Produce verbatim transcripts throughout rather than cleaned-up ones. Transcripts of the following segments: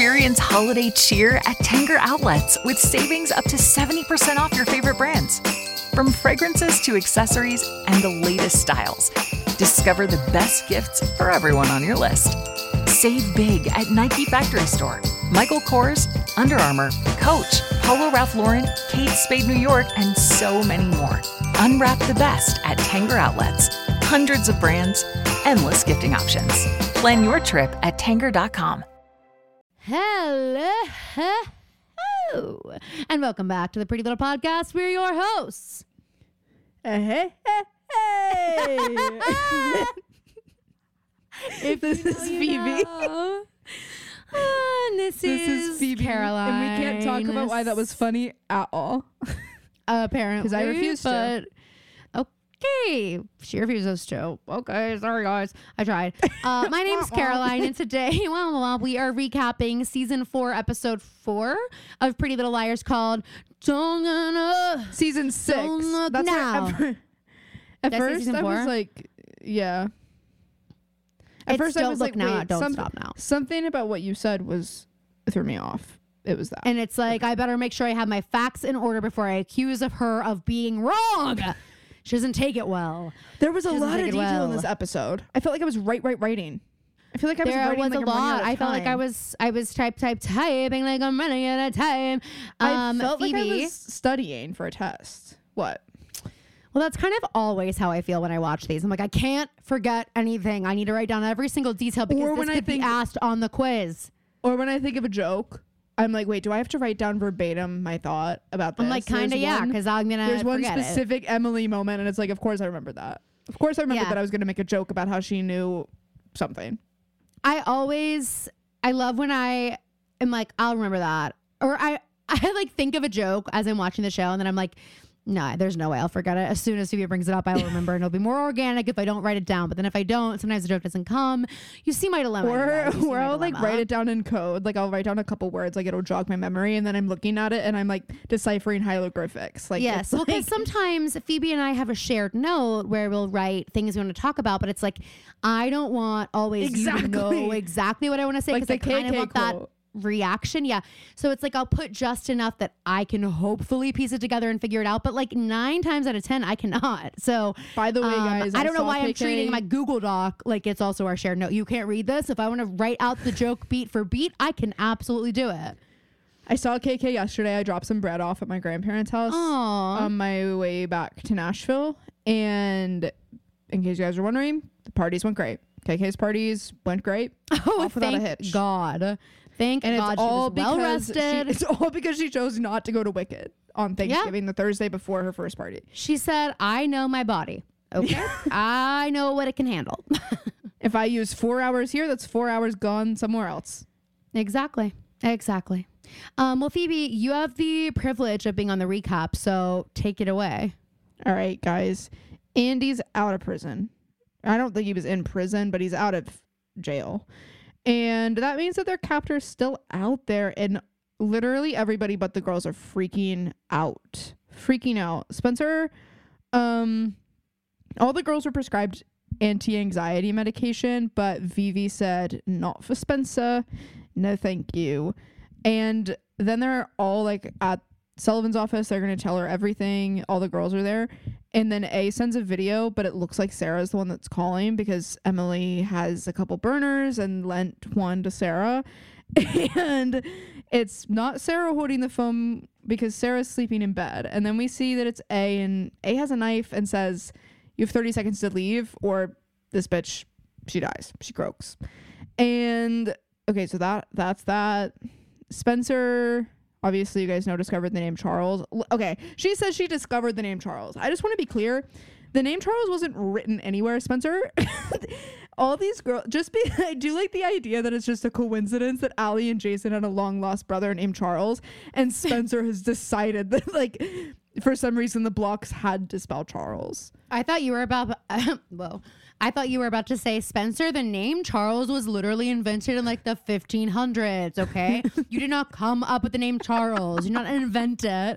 Experience holiday cheer at Tanger Outlets with savings up to seventy percent off your favorite brands. From fragrances to accessories and the latest styles, discover the best gifts for everyone on your list. Save big at Nike Factory Store, Michael Kors, Under Armour, Coach, Polo Ralph Lauren, Kate Spade New York, and so many more. Unwrap the best at Tanger Outlets. Hundreds of brands, endless gifting options. Plan your trip at Tanger dot com. Hello. And welcome back to the Pretty Little Podcast. We're your hosts. Hey, hey, hey. If this is Phoebe. Know. Uh, and this, this is, is Phoebe. Caroline. And we can't talk about why that was funny at all. Uh, apparently. Because I refused but, to. Okay. She refuses to. Okay. Sorry, guys. I tried. Uh, my name's Caroline, and today well, well, we are recapping season four, episode four of Pretty Little Liars called Don't Gonna. Season six. Don't look That's now. At, fir- at Did I say first, season I four? was like, yeah. At It's first, I Don't was Look like, Now, wait, Don't some- Stop Now. Something about what you said was threw me off. It was that. And it's like, I better make sure I have my facts in order before I accuse of her of being wrong. She doesn't take it well. There was a She doesn't lot of take it detail in well. this episode. I felt like I was right, right, writing. I feel like I was There writing was like a I'm running out lot. of I felt like I time. was I was type type typing like I'm running out of time. Um, I felt Phoebe, like I was studying for a test. What? well, that's kind of always how I feel when I watch these. I'm like, I can't forget anything. I need to write down every single detail because Or this when I could think- be asked on the quiz. Or when I think of a joke, I'm like, wait, do I have to write down verbatim my thought about this? I'm like, kind of There's yeah, one- because I'm gonna There's one forget it. specific Emily moment, and it's like, of course I remember that. Of course I remember Yeah. that I was going to make a joke about how she knew something. I always, I love when I am like, I'll remember that. Or I, I like think of a joke as I'm watching the show and then I'm like, nah, there's no way I'll forget it. As soon as Phoebe brings it up, I'll remember and it'll be more organic if I don't write it down. But then if I don't, sometimes the joke doesn't come. You see my dilemma. you Or, guys. You see or my I'll like dilemma. write it down in code. Like I'll write down a couple words, like it'll jog my memory, and then I'm looking at it and I'm like deciphering hieroglyphics. Like Yes. it's Well, because like, sometimes Phoebe and I have a shared note where we'll write things we want to talk about, but it's like, I don't want always you to know Exactly. exactly what I want to say like because the I kind K of K want that quote. reaction. Yeah. So it's like I'll put just enough that I can hopefully piece it together and figure it out. But like nine times out of ten, I cannot. So By the way, um, guys, I don't know saw why I'm K K treating my Google Doc like it's also our shared note. You can't read this. If I want to write out the joke beat for beat, I can absolutely do it. I saw K K yesterday. I dropped some bread off at my grandparents' house Aww. on my way back to Nashville. And in case you guys are wondering, the parties went great. K K's parties went great. oh, off without a thank hitch. God. Thank And God it's all she was well because she, rested. it's all because she chose not to go to Wicked on Thanksgiving, the Thursday before her first party. She said, I know my body. Okay. I know what it can handle. If I use four hours here, that's four hours gone somewhere else. Exactly. Exactly. Um, well, Phoebe, you have the privilege of being on the recap, so take it away. All right, guys. Andy's out of prison. I don't think he was in prison, but he's out of jail. And that means that their captor's still out there, and literally everybody but the girls are freaking out. Freaking out. Spencer, um, all the girls were prescribed anti-anxiety medication, but Vivi said, not for Spencer. No, thank you. And then they're all like at Sullivan's office. They're going to tell her everything. All the girls are there. And then A sends a video, but it looks like Sarah's the one that's calling because Emily has a couple burners and lent one to Sarah. And it's not Sarah holding the phone because Sarah's sleeping in bed. And then we see that it's A, and A has a knife and says, you have thirty seconds to leave or this bitch, she dies. She croaks. And okay, so that that's that. Spencer, obviously you guys know, discovered the name Charles. L- Okay, she says she discovered the name Charles. I just want to be clear. The name Charles wasn't written anywhere, Spencer. All these girls, just be, I do like the idea that it's just a coincidence that Allie and Jason had a long lost brother named Charles, and Spencer has decided that, like, for some reason the blocks had to spell Charles. I thought you were about, uh, whoa. I thought you were about to say, Spencer, the name Charles was literally invented in like the fifteen hundreds, okay? You did not come up with the name Charles. You did not invent it.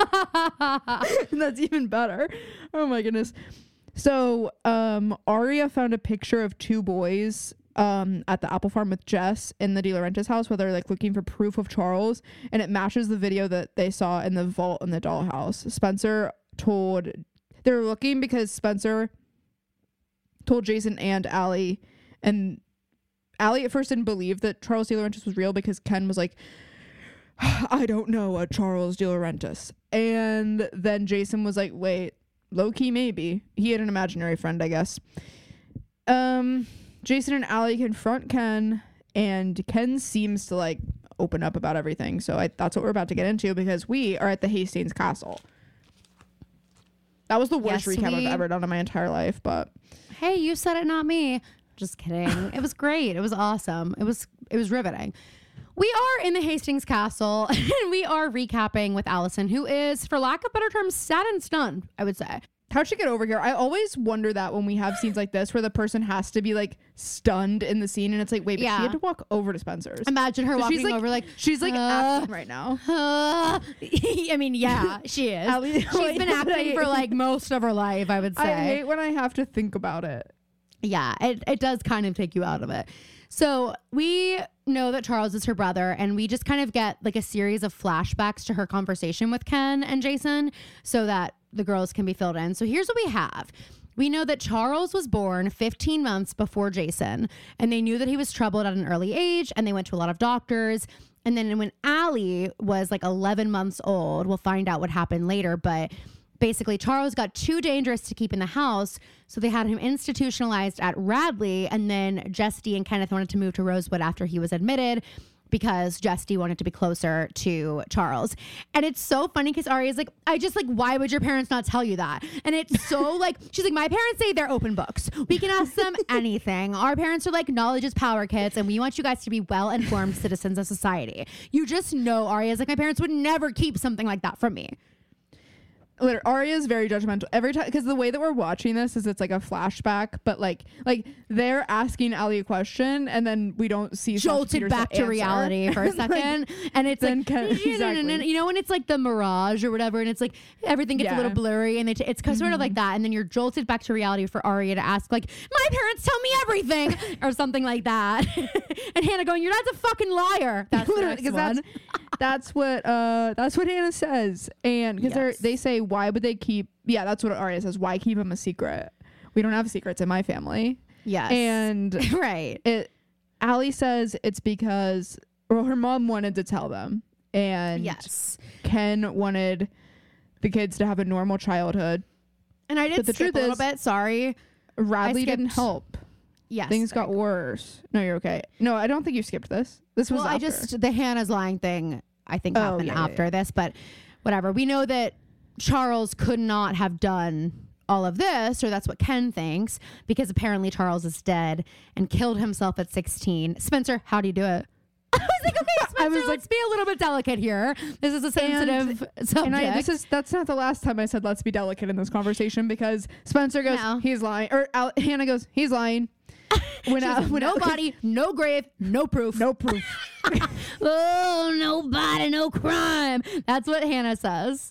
That's even better. Oh my goodness. So um Aria found a picture of two boys um at the apple farm with Jess in the De Laurentiis house where they're like looking for proof of Charles, and it matches the video that they saw in the vault in the dollhouse. Spencer told they were looking because Spencer told Jason and Allie, and Allie at first didn't believe that Charles De Laurentiis was real because Ken was like, I don't know a Charles De Laurentiis. And then Jason was like, wait, low-key maybe. He had an imaginary friend, I guess. Um, Jason and Allie confront Ken, and Ken seems to like open up about everything. So I, that's what we're about to get into because we are at the Hastings Castle. That was the worst Yes, recap we- I've ever done in my entire life, but Hey, you said it, not me. Just kidding. It was great. It was awesome. It was it was riveting. We are in the Hastings Castle and we are recapping with Allison, who is, for lack of better terms, sad and stunned, I would say. how'd she get over here? I always wonder that when we have scenes like this where the person has to be like stunned in the scene and it's like, wait, but Yeah. she had to walk over to Spencer's. Imagine her So walking she's like, over like, she's like uh, acting right now. uh, I mean, yeah, she is. At least- She's been acting for like most of her life, I would say. I hate when I have to think about it. Yeah, it, it does kind of take you out of it. So we know that Charles is her brother, and we just kind of get like a series of flashbacks to her conversation with Ken and Jason so that the girls can be filled in. So here's what we have. We know that Charles was born fifteen months before Jason, and they knew that he was troubled at an early age, and they went to a lot of doctors. And then when Allie was like eleven months old, we'll find out what happened later, but basically Charles got too dangerous to keep in the house, so they had him institutionalized at Radley, and then Jesty and Kenneth wanted to move to Rosewood after he was admitted because Jesty wanted to be closer to Charles. And it's so funny because Aria's like, I just like, why would your parents not tell you that? And it's so like, she's like, my parents say they're open books. We can ask them anything. Our parents are like, knowledge is power, kids, and we want you guys to be well-informed citizens of society. You just know, Aria's like, my parents would never keep something like that from me. Literally, Arya is very judgmental every time because the way that we're watching this is it's like a flashback, but like like they're asking Allie a question and then we don't see Jolted back to answer. reality for a second, and it's Then like Ken- exactly. you know when it's like the mirage or whatever, and it's like everything gets a Yeah. little blurry, and it, it's mm-hmm. sort of like that, and then you're jolted back to reality for Arya to ask like, my parents tell me everything or something like that, and Hannah going, your dad's a fucking liar. That's the next because one. that's that's what uh that's what Hannah says, and because Yes. they say why would they keep yeah that's what Arya says, why keep him a secret? We don't have secrets in my family. Yes, And right. it Allie says it's because well her mom wanted to tell them, and Yes, Ken wanted the kids to have a normal childhood. and I did But the skip truth a little is- bit. Sorry. Radley didn't skipped- help. Yes, Things got worse. No, you're okay. No, I don't think you skipped this. This was well, I after. just the Hannah's lying thing I think Oh, happened yeah, yeah, after yeah. this, but whatever. We know that Charles could not have done all of this, or that's what Ken thinks, because apparently Charles is dead and killed himself at sixteen. Spencer, how do you do it? I was like, okay, Spencer, I was like- let's be a little bit delicate here. This is a sensitive subject. And I, this is that's not the last time I said let's be delicate in this conversation, because Spencer goes No. he's lying, or Al- Hannah goes he's lying. When She's Al- like, when no Al- body, no grave, no proof. no proof. Oh, no body, no crime. That's what Hannah says.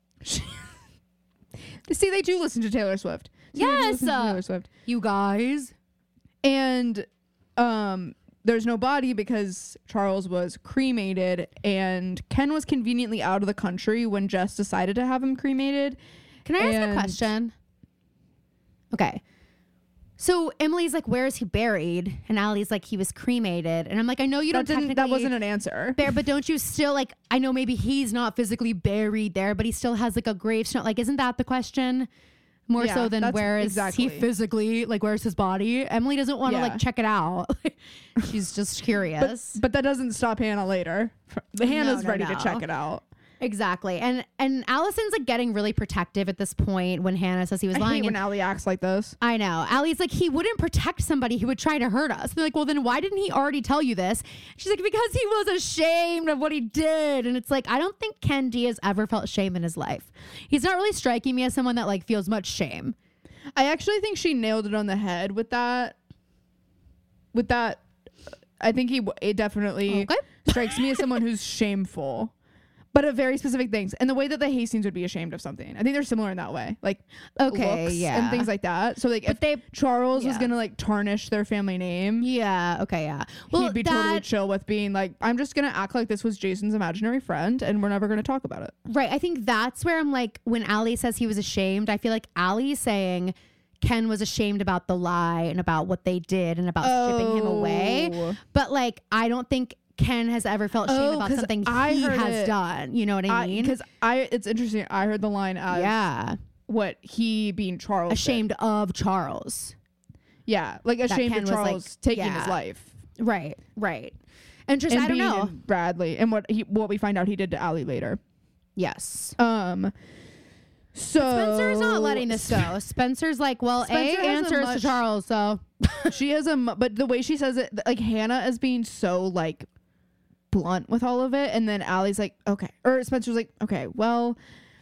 See, they do listen to Taylor Swift. See, they do Yes, listen to uh, Taylor Swift. You guys. And um there's no body because Charles was cremated, and Ken was conveniently out of the country when Jess decided to have him cremated. Can I ask And- a question? Okay. So Emily's like, where is he buried? And Allie's like, he was cremated. And I'm like, I know you That don't didn't technically that wasn't an answer. bear, but don't you still like, I know maybe he's not physically buried there, but he still has like a gravestone. Like, isn't that the question? More Yeah, so than that's where is exactly. he physically, like, where's his body? Emily doesn't want to Yeah. like check it out. She's just But, curious. but that doesn't stop Hannah later. The Hannah's no, ready no. to check it out. Exactly. And and Allison's like getting really protective at this point when Hannah says he was I lying. hate when and Allie acts like this. I know. Allie's like, he wouldn't protect somebody who would try to hurt us. They're like, well, then why didn't he already tell you this? She's like, because he was ashamed of what he did. And it's like, I don't think Ken D has ever felt shame in his life. He's not really striking me as someone that like feels much shame. I actually think she nailed it on the head with that. With that, I think he w- it definitely Okay. strikes me as someone who's shameful. but of very specific things. And the way that the Hastings would be ashamed of something. I think they're similar in that way. Like, Okay, looks yeah. and things like that. So, like, But if they, Charles was yeah. going to, like, tarnish their family name, yeah, okay, yeah. Well, he'd be that, totally chill with being like, I'm just going to act like this was Jason's imaginary friend and we're never going to talk about it. right. I think that's where I'm like, when Allie says he was ashamed, I feel like Allie's saying Ken was ashamed about the lie and about what they did and about shipping him away. Oh. But like, I don't think Ken has ever felt shame Oh, about 'cause something I he heard has it. done. You know what I mean? Because I, it's interesting. I heard the line as yeah. what he being Charles did. Ashamed of Charles. Yeah, like ashamed Ken of was, like, Charles taking yeah. his life. Right, right. And just, And I don't being know. in Bradley and what he what we find out he did to Allie later. Yes. Um. So Spencer's not letting this go. Spencer's like, well, Spencer A has a answers much- to Charles, so she has a, mu- but the way she says it, like Hannah is being so like blunt with all of it, and then Allie's like, okay, or Spencer's like, okay, well,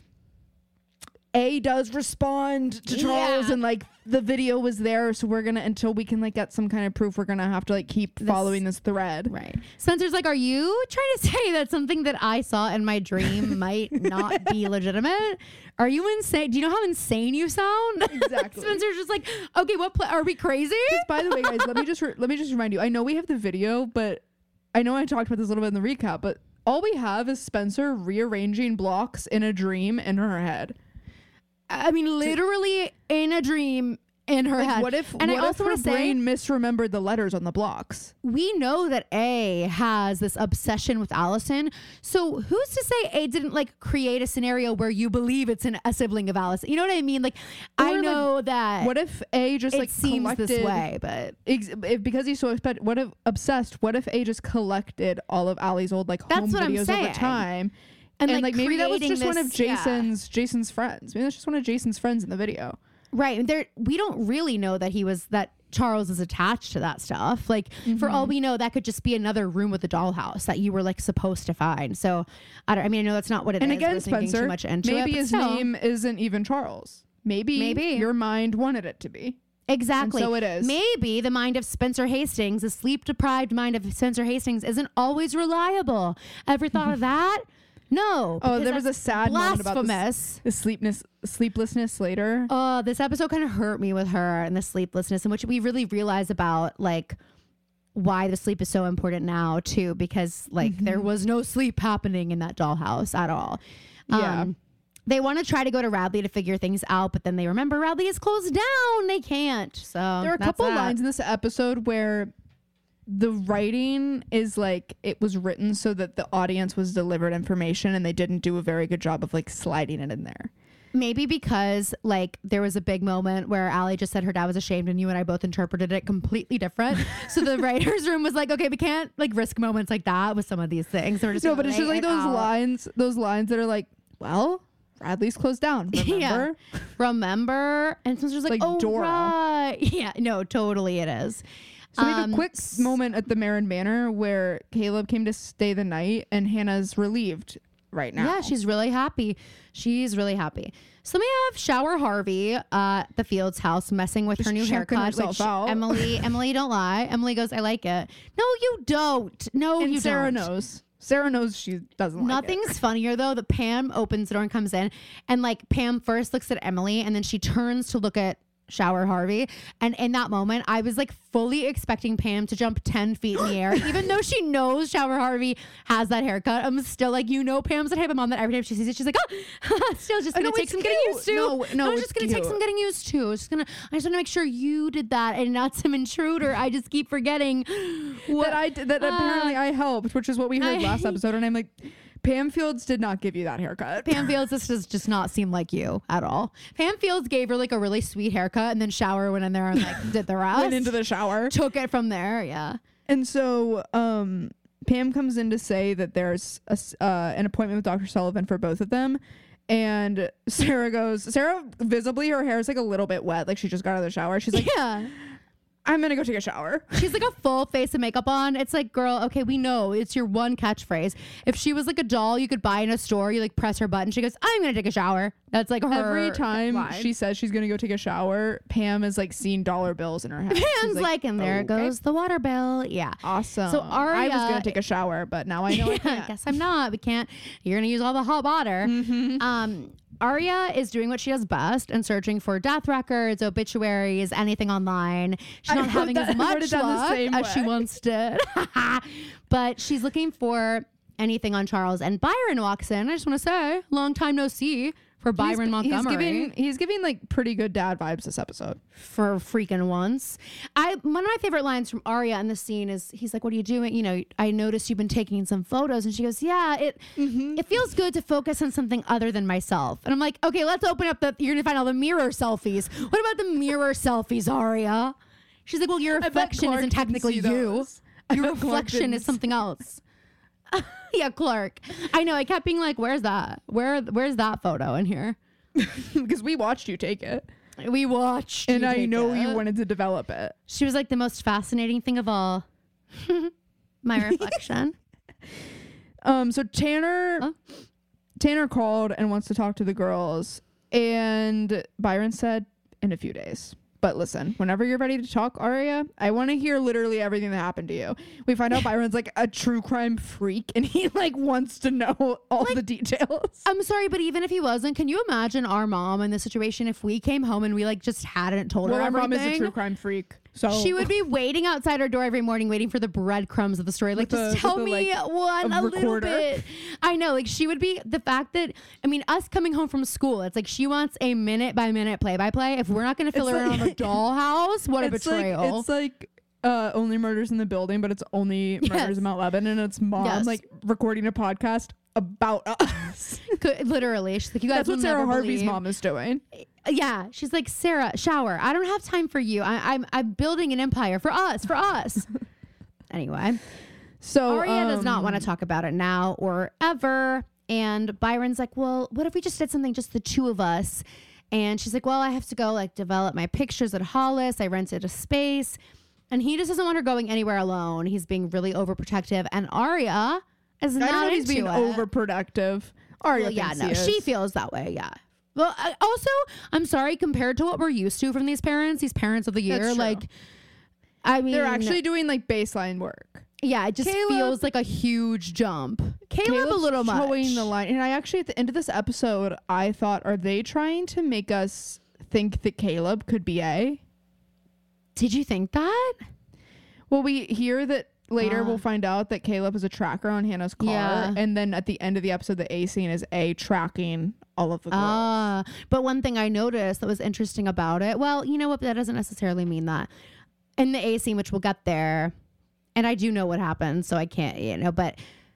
A does respond to Charles, Yeah. and like the video was there, so we're gonna until we can like get some kind of proof, we're gonna have to like keep This- following this thread. right. Spencer's like, are you trying to say that something that I saw in my dream might not be legitimate? Are you insane? Do you know how insane you sound? Exactly. Spencer's just like, okay, what? Pla- are we crazy? By the way, guys, let me just re- let me just remind you. I know we have the video, but I know I talked about this a little bit in the recap, but all we have is Spencer rearranging blocks in a dream in her head. I mean, literally in a dream in her Like, head. what if and what I also if her want to say, brain misremembered the letters on the blocks? we know that A has this obsession with Allison. So who's to say A didn't like create a scenario where you believe it's an, a sibling of Allison? You know what I mean? Like, I Or, like, know that What if A just it like seems collected, this way, but Ex- if, because he's so expect, what if obsessed? What if A just collected all of Allie's old like That's home what I'm videos over saying. time? and, And, like, like, maybe that was creating just one of this- yeah. Jason's Jason's friends. Maybe that's just one of Jason's friends in the video. Right. And there, we don't really know that he was, that Charles is attached to that stuff. Like, for all we know, that could just be another room with a dollhouse that you were like supposed to find. So, I don't, I mean, I know that's not what it And is. again, We're thinking Spencer, too much into maybe it, but his still. name isn't even Charles. Maybe, Maybe. your mind wanted it to be. Exactly. And so it is. Maybe the mind of Spencer Hastings, the sleep deprived mind of Spencer Hastings, isn't always reliable. Ever thought of that? No. Oh, because there was a that's sad moment about this, blasphemous. the sleepness, sleeplessness later. Oh, this episode kind of hurt me with her and the sleeplessness, in which we really realize about like why the sleep is so important now too, because like Mm-hmm. there was no sleep happening in that dollhouse at all. Yeah. Um, they want to try to go to Radley to figure things out, but then they remember Radley is closed down. They can't. So There are a that's couple that. lines in this episode where the writing is like it was written so that the audience was delivered information, and they didn't do a very good job of like sliding it in there. Maybe because like there was a big moment where Allie just said her dad was ashamed, and you and I both interpreted it completely different. So the writer's room was like, okay, we can't like risk moments like that with some of these things. So we're just No, gonna but it's lay just like it those out. lines, those lines that are like, well, Radley's closed down. Remember? Yeah. Remember? And Spencer's like, Like oh, Dora. right. Yeah, no, totally it is. So we have Um, a quick moment at the Marin Manor where Caleb came to stay the night, and Hannah's relieved right now. Yeah, she's really happy. She's really happy. So we have Shower Harvey uh, at the Fields house messing with Just her new checking haircut, herself which out. Emily, Emily, don't lie. Emily goes, I like it. No, you don't. No, and you Sarah don't. knows. Sarah knows she doesn't like it. Nothing's funnier though that Pam opens the door and comes in, and like Pam first looks at Emily and then she turns to look at Shower Harvey, and in that moment I was like fully expecting Pam to jump ten feet in the air. Even though she knows Shower Harvey has that haircut, I'm still like, you know, Pam's the type of mom that every time she sees it she's like, oh, still just I gonna know, take it's some getting cute. used to. No, no, it's it's just gonna take cute. some getting used to. It's just gonna I just want to make sure you did that and not some intruder. I just keep forgetting what that I did, that apparently I helped, which is what we heard I- last episode, and I'm like, Pam Fields did not give you that haircut. Pam Fields, this does just not seem like you at all. Pam Fields gave her like a really sweet haircut, and then Shower went in there and like did the rest. Went into the shower. Took it from there, yeah. And so um, Pam comes in to say that there's a s uh, an appointment with Doctor Sullivan for both of them. And Sarah goes, Sarah, visibly, her hair is like a little bit wet. Like she just got out of the shower. She's like, Yeah. I'm gonna go take a shower. She's like a full face of makeup on. It's like, girl, okay, we know it's your one catchphrase. If she was like a doll you could buy in a store, you like press her button, she goes, I'm gonna take a shower. That's like her Every time line. she says she's gonna go take a shower, Pam is like seeing dollar bills in her head. She's Pam's like, and there okay. goes the water bill. Yeah. Awesome. So I was Aria- gonna take a shower, but now I know I Yeah, can't. I guess I'm not. We can't. You're gonna use all the hot water. Mm-hmm. Um, Aria is doing what she does best and searching for death records, obituaries, anything online. She's I not wrote having that- as I wrote much it down the luck same as she way. once did, but she's looking for anything on Charles. And Byron walks in. I just want to say, long time no see for Byron he's, Montgomery. He's giving he's giving like pretty good dad vibes this episode. For freaking once. I one of my favorite lines from Aria in the scene is he's like, what are you doing? You know, I noticed you've been taking some photos. And she goes, yeah, it it feels good to focus on something other than myself. And I'm like, okay, let's open up the, you're gonna find all the mirror selfies. What about the mirror selfies, Aria? She's like, well, your reflection Clark isn't can technically see you. those. I Your bet Clark reflection didn't is something else. Yeah, Clark. I know. I kept being like, where's that? Where where's that photo in here? Because we watched you take it, We watched. and you I take know it. you wanted to develop it. She was like the most fascinating thing of all. My reflection. Um, so Tanner, Huh? Tanner called and wants to talk to the girls, and Byron said in a few days. But listen, whenever you're ready to talk, Aria, I want to hear literally everything that happened to you. We find out Byron's like a true crime freak, and he like wants to know all the details. I'm sorry, but even if he wasn't, can you imagine our mom in this situation if we came home and we like just hadn't told Well, her our mom everything? is a true crime freak, so She would be waiting outside our door every morning, waiting for the breadcrumbs of the story. Like, With just a- tell with a, me like, one a a little recorder. bit. I know, like she would be the fact that I mean, us coming home from school. It's like she wants a minute by minute play by play. If we're not going to fill It's her in like- on the dollhouse, what a it's betrayal! Like, it's like uh, only murders in the building, but it's only Yes. murders in Mount Lebanon, and it's mom Yes. like recording a podcast about us. Could- literally, she's like, you guys That's what will Sarah never Harvey's believe. mom is doing. Yeah, she's like, Sarah, shower. I don't have time for you. I, I'm I'm building an empire for us, for us. Anyway, So Aria does not um, want to talk about it now or ever. And Byron's like, well, what if we just did something just the two of us? And she's like, well, I have to go like develop my pictures at Hollis. I rented a space. And he just doesn't want her going anywhere alone. He's being really overprotective. And Aria is I not don't know if he's into being it. overproductive. Aria Well, yeah, thinks no, he is. she feels that way. Yeah. Well, I, also, I'm sorry, compared to what we're used to from these parents, these parents of the year, That's true. like, I mean, They're actually doing like baseline work. yeah, it just Caleb- feels like a huge jump. Caleb a Caleb's little much. towing the line, and I actually at the end of this episode, I thought, are they trying to make us think that Caleb could be A? Did you think that? Well, we hear that later. Ah. We'll find out that Caleb is a tracker on Hannah's car, Yeah. and then at the end of the episode, the A scene is A tracking all of the girls. Ah, but one thing I noticed that was interesting about it, well, you know what, that doesn't necessarily mean that. In the A scene, which we'll get there, and I do know what happened, so I can't, you know, but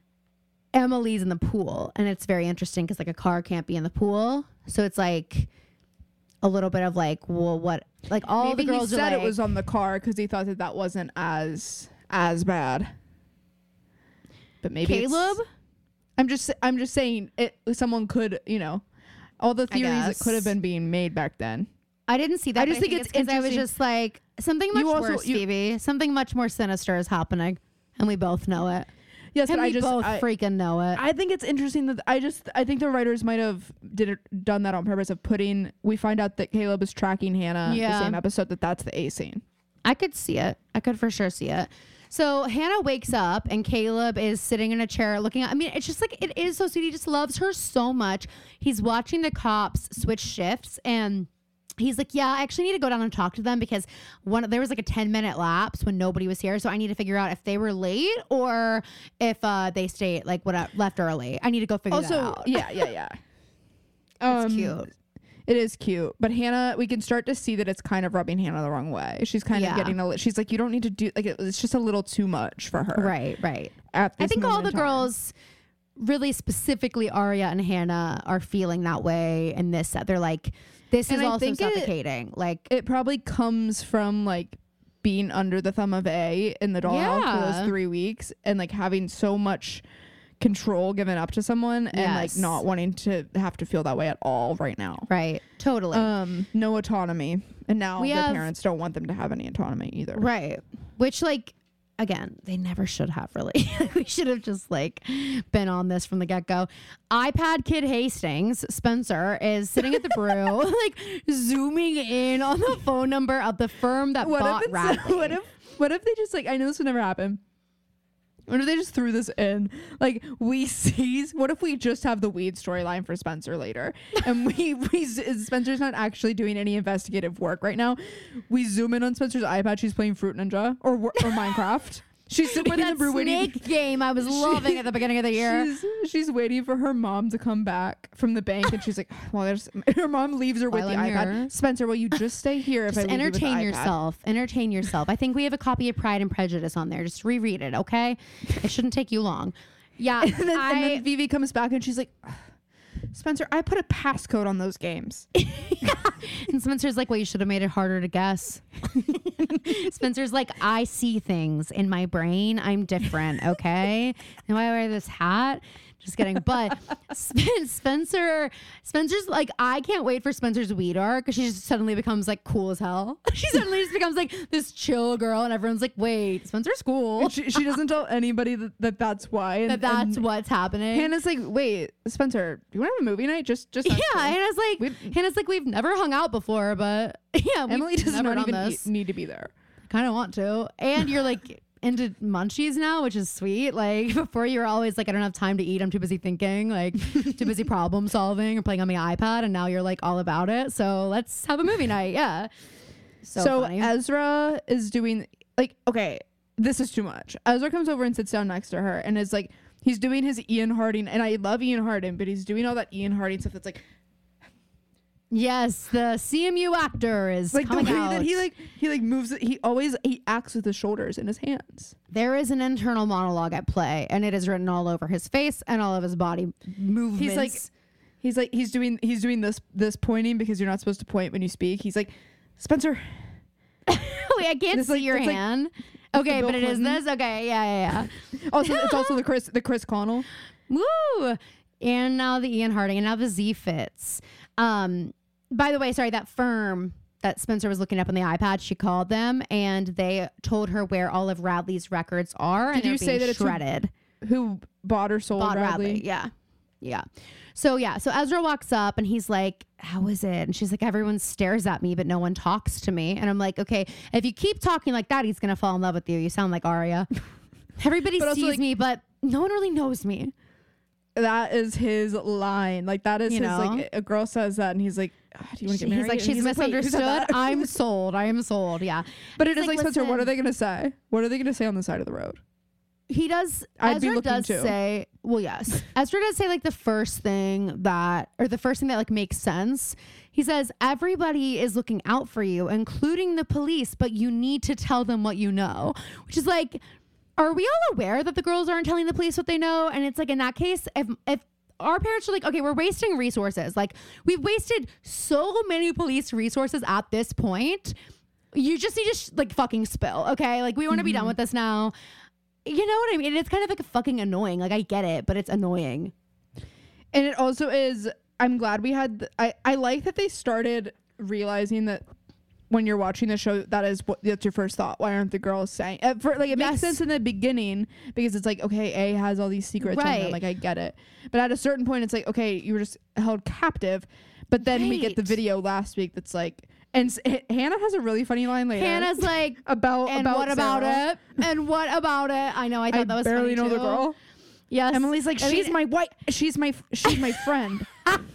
Emily's in the pool, and it's very interesting because like a car can't be in the pool, so it's like a little bit of like, well, what, like all Maybe the girls he are said like, it was on the car because he thought that that wasn't as as bad. But maybe it's- Caleb. I'm just I'm just saying it. Someone could, you know, all the I theories that could have guess. been being made back then. I didn't see that. I but just think it's because I was interesting- just like something much You also- worse, you- Phoebe. Something much more sinister is happening, and we both know it. Yes, And but we I just both I, freaking know it. I think it's interesting that I just I think the writers might have did it, done that on purpose of putting. We find out that Caleb is tracking Hannah Yeah. the same episode that that's the A scene. I could see it. I could for sure see it. So Hannah wakes up and Caleb is sitting in a chair looking at, I mean, it's just like, it is so sweet. He just loves her so much. He's watching the cops switch shifts and he's like, yeah, I actually need to go down and talk to them because one, there was like a ten minute lapse when nobody was here. So I need to figure out if they were late or if uh, they stayed, like what left early. I need to go figure that Also, out. yeah, yeah, yeah. It's Um, cute. It is cute, but Hannah, we can start to see that it's kind of rubbing Hannah the wrong way. She's kind Yeah. of getting a. li- She's like, you don't need to do like it, it's just a little too much for her. Right, right. At I this think all moment the in time. girls, really specifically Aria and Hannah, are feeling that way in this set. They're like, this And is I also think it- suffocating. like, It probably comes from like being under the thumb of A in the dollhouse for Yeah. those three weeks and like having so much control given up to someone and like Yes. not wanting to have to feel that way at all right now. right, totally. Um, no autonomy And now We their have- parents don't want them to have any autonomy either. Right. Which, like, again, they never should have really. We should have just, like, been on this from the get-go. iPad Kid Hastings, Spencer, is sitting at the brew, like, zooming in on the phone number of the firm that What bought if, it's, Radley. what if what if they just like I know this would never happen. What if they just threw this in? Like we see. What if we just have the weed storyline for Spencer later, and we we Spencer's not actually doing any investigative work right now. We zoom in on Spencer's iPad. She's playing Fruit Ninja or or Minecraft. She's sitting Or in the that brew waiting. snake game I was loving at the beginning of the year. She's, she's waiting for her mom to come back from the bank, and she's like, "Well, there's." Her mom leaves her with While the I'm iPad. here. Spencer, will you just stay here if Just I leave you with the entertain iPad?" yourself. Entertain yourself. I think we have a copy of Pride and Prejudice on there. Just reread it, okay? It shouldn't take you long. Yeah, And then, I, and then Vivi comes back and she's like, Spencer, I put a passcode on those games. and Spencer's like, well, you should have made it harder to guess. Spencer's like, I see things in my brain. I'm different, okay? And why I wear this hat? Just kidding. But Sp- Spencer, Spencer's like, I can't wait for Spencer's weed arc because she just suddenly becomes like cool as hell. She suddenly just becomes like this chill girl, and everyone's like, wait, Spencer's cool. And she, she doesn't tell anybody that, that that's why. And, that that's and what's happening. Hannah's like, wait, Spencer, do you want to have a movie night? Just, just. yeah, us two." Hannah's like, We- Hannah's like, we've never hung out before, but yeah, we've Emily does never not done even this. e- need to be there. Kind of want to. And you're like into munchies now, which is sweet. Like before you were always like, I don't have time to eat. I'm too busy thinking, like too busy problem solving or playing on my iPad. And now you're like all about it. So let's have a movie night. Yeah. So, So, funny. Ezra is doing like, okay, this is too much. Ezra comes over and sits down next to her and is like, he's doing his Ian Harding, and I love Ian Harding, but he's doing all that Ian Harding stuff that's like, yes, the C M U actor is like the way coming out. that he like he like moves. He always he acts with his shoulders and his hands. There is an internal monologue at play, and it is written all over his face and all of his body movements. He's like, he's like, he's doing, he's doing this, this pointing because you're not supposed to point when you speak. He's like, Spencer. wait, I can't It's see like- your it's like- hand. the okay, Bill but it is Clinton. this. Okay, yeah, yeah, Also, it's also the Chris, the Chris Connell. yeah. Woo! And now the Ian Harding, and now the Z Fits. Um, by the way, sorry, that firm that Spencer was looking up on the iPad, she called them, and they told her where all of Radley's records are. Did and they're you say being that it's who- shredded? Who bought or sold Bought Radley? Radley. Yeah. Yeah. So yeah, so Ezra walks up and he's like, how is it? And she's like, everyone stares at me, but no one talks to me. And I'm like, okay, if you keep talking like that, he's gonna fall in love with you. You sound like Arya. Everybody But also, sees like- me, but no one really knows me. That is his line. Like that is You his know? like a girl says that and he's like, "Ah, do you want to get married?" He's like, And she's he's like, "Wait, who said misunderstood. that?" I'm sold. I am sold. Yeah. But it is He's like, like, Spencer, what are listen. they gonna say? What are they gonna say on the side of the road? He does. I'd be Ezra looking does too. say, well, yes. Ezra does say like the first thing that, or the first thing that like makes sense. He says, everybody is looking out for you, including the police, but you need to tell them what you know, which is like, are we all aware that the girls aren't telling the police what they know? And it's like, in that case, if, if our parents are like, okay, we're wasting resources. Like we've wasted so many police resources at this point. You just need to sh- like fucking spill. Okay. Like we want to be done with this now. You know what I mean? It's kind of like a fucking annoying. Like I get it, but it's annoying. And it also is, I'm glad we had, th- I, I like that they started realizing that when you're watching the show, that is what, that's your first thought. Why aren't the girls saying it? For, like, it makes Yes. sense in the beginning because it's like, okay, A has all these secrets on them. Right. Like, I get it. But at a certain point, it's like, okay, you were just held captive. But then we get the Right. video last week that's like, and s- H- Hannah has a really funny line later. Hannah's like, about, and about what about Sarah. it? And what about it? I know. I thought I that was barely funny know the too. girl. Yes. Emily's like, I she's mean- my white, she's my, she's my friend.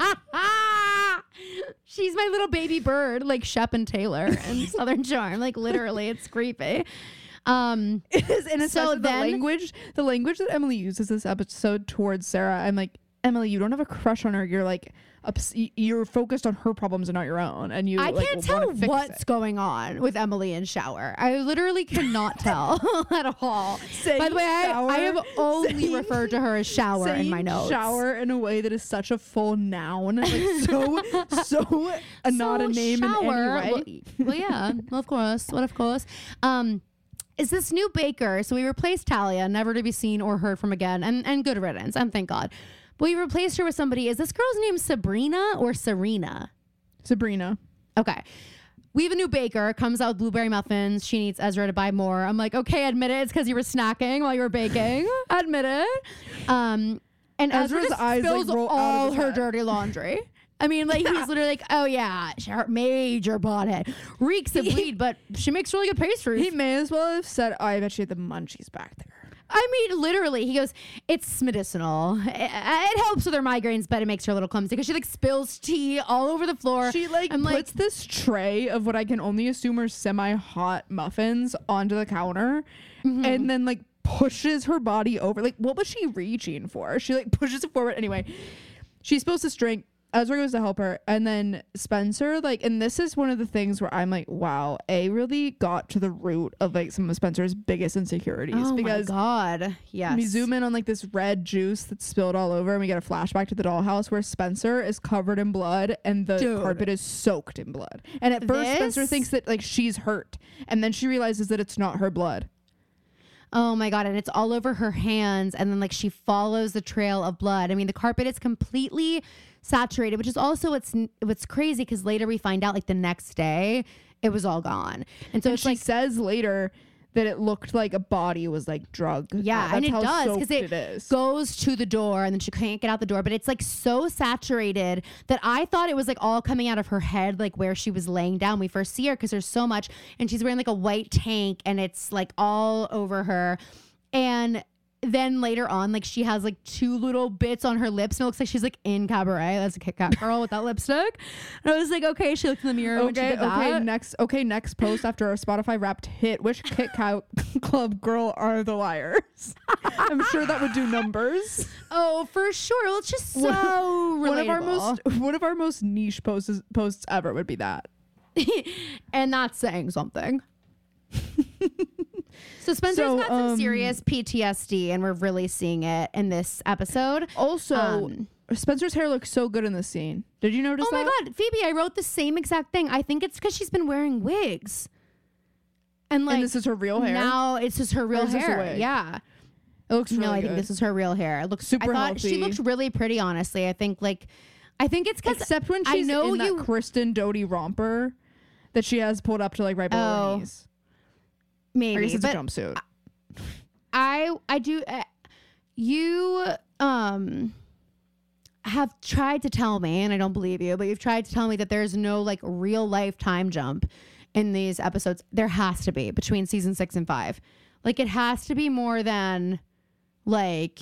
She's my little baby bird, like Shep and Taylor and Southern Charm. Like literally, it's creepy. Um, It is, and So especially the then- language, the language that Emily uses this episode towards Sarah. I'm like, Emily, you don't have a crush on her. You're like, ups- y- you're focused on her problems and not your own. And you, I like, can't wanna tell fix what's it. going on with Emily in shower. I literally cannot tell at all. Saying By the way, I, shower- I have only saying- referred to her as shower in Saying my notes. shower in a way that is such a full noun, like so, so uh, not a So name in shower- any way. Well, well, yeah, well, of course. What of course? Um, is this new baker? So we replaced Talia, never to be seen or heard from again, and and good riddance, and thank God. But we replaced her with somebody. Is this girl's name Sabrina or Serena? Sabrina. Okay. we have a new baker, comes out with blueberry muffins. She needs Ezra to buy more. I'm like, okay, admit it. It's because you were snacking while you were baking. Admit it. Um, and Ezra Ezra's just eyes, like, spills roll out of all his her head. dirty laundry. I mean, like, he's literally like, oh, yeah, she- her major bonehead. Reeks of weed, but she makes really good pastries. He may as well have said, oh, I bet she had the munchies back there. I mean, literally, he goes, it's medicinal. It, it helps with her migraines, but it makes her a little clumsy because she like spills tea all over the floor. She like I'm puts this tray of what I can only assume are semi-hot muffins onto the counter, Mm-hmm. and then like pushes her body over. Like, what was she reaching for? She like pushes it forward. Anyway, she spills this drink. Ezra goes to help her, and then Spencer, like, and this is one of the things where I'm like, wow, A really got to the root of like some of Spencer's biggest insecurities. oh because my God. Yes. we zoom in on like this red juice that's spilled all over, and we get a flashback to the dollhouse where Spencer is covered in blood and the Dude. carpet is soaked in blood. And at first, Spencer This- thinks that like she's hurt, and then she realizes that it's not her blood. Oh my God. And it's all over her hands. And then like she follows the trail of blood. I mean, the carpet is completely saturated, which is also what's what's crazy because later we find out like the next day it was all gone. And so And it's she like, says later that it looked like a body was like drugged. yeah, That's and it how does soaked because it, it is. goes to the door and then she can't get out the door. But it's like so saturated that I thought it was like all coming out of her head, like where she was laying down. We first see her because there's so much, and she's wearing like a white tank and it's like all over her. And then later on, like she has like two little bits on her lips and it looks like she's like in Cabaret. That's a Kit Kat girl with that lipstick. And I was like, okay, she looked in the mirror when she Okay, did okay, that. next okay, next post after our Spotify Wrapped hit. Which Kit Kat Club girl are the liars? I'm sure that would do numbers. Oh, for sure. Well, it's just so One- relatable. One of our most one of our most niche posts posts ever would be that. and that's saying something. So Spencer's So, got some um, serious P T S D, and we're really seeing it in this episode. Also, Um, Spencer's hair looks so good in this scene. Did you notice Oh my that? God, Phoebe, I wrote the same exact thing. I think it's because she's been wearing wigs. And like and this is her real hair. now it's just her real is this a hair. wig? Yeah. It looks really no, I good. think this is her real hair. It looks Super I thought she healthy. looked really pretty, honestly. I think like I think it's because Except when I she's know in you that Kristen Doty romper that she has pulled up to like right below Oh, her knees. maybe I guess it's but a jumpsuit. I I do uh, you um have tried to tell me, and I don't believe you, but you've tried to tell me that there's no like real life time jump in these episodes. There has to be between season six and five. Like it has to be more than like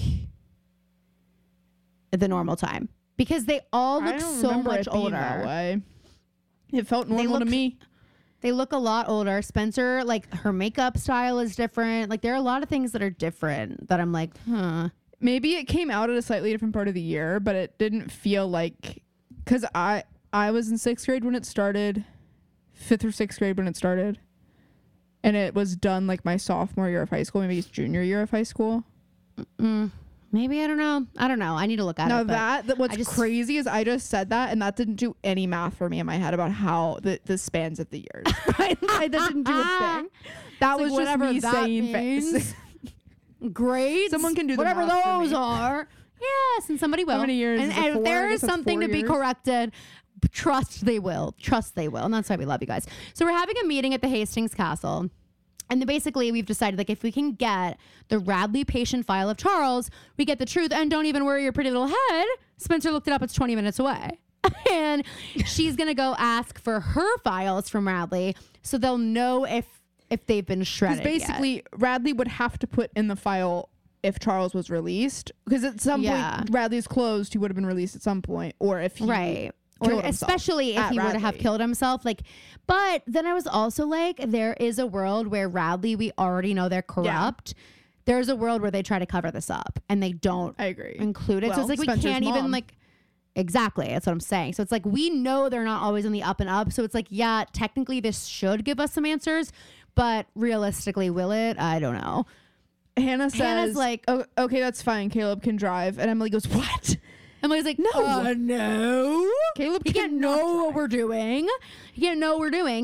the normal time because they all I look don't so remember much it being that older. way. It felt normal to look- me. They look a lot older. Spencer, like her makeup style is different. Like there are a lot of things that are different that I'm like, huh. Maybe it came out at a slightly different part of the year, but it didn't feel like because I I was in sixth grade when it started, fifth or sixth grade when it started, and it was done like my sophomore year of high school, maybe it's junior year of high school. Mm, maybe I don't know. I don't know. I need to look at Now it. but that, that what's I just- crazy is I just said that and that didn't do any math for me in my head about how the, the spans of the years. Right? I, that didn't do a thing. That It's was like, just whatever me that saying fa- means. Great. Someone can do the whatever math for those me. are. Yes, and somebody will. many years And, is it, and if four? there I is guess it's something four to be years. corrected, trust they will. Trust they will. And that's why we love you guys. So we're having a meeting at the Hastings Castle. And then basically we've decided like if we can get the Radley patient file of Charles, we get the truth. And don't even worry your pretty little head. Spencer looked it up. It's twenty minutes away. And she's going to go ask for her files from Radley so they'll know if if they've been shredded. Because yet. basically, Radley would have to put in the file if Charles was released. Because at some Yeah. point, Radley's closed, he would have been released at some point. Or if he right. Or killed himself especially if at he were to have Radley. killed himself. Like, but then I was also like, there is a world where Radley, we already know they're corrupt. There's a world where they try to cover this up and they don't I agree. include it. so Well, it's like we Spencer's can't even mom. like exactly. That's what I'm saying. So it's like we know they're not always on the up and up. So it's like, yeah, technically this should give us some answers, but realistically, will it? I don't know. Hannah says, Hannah's like- oh, okay, that's fine. Caleb can drive. And Emily goes, what? Emily's like, no, uh, no. Caleb He can't know what we're doing. He can't know what we're doing.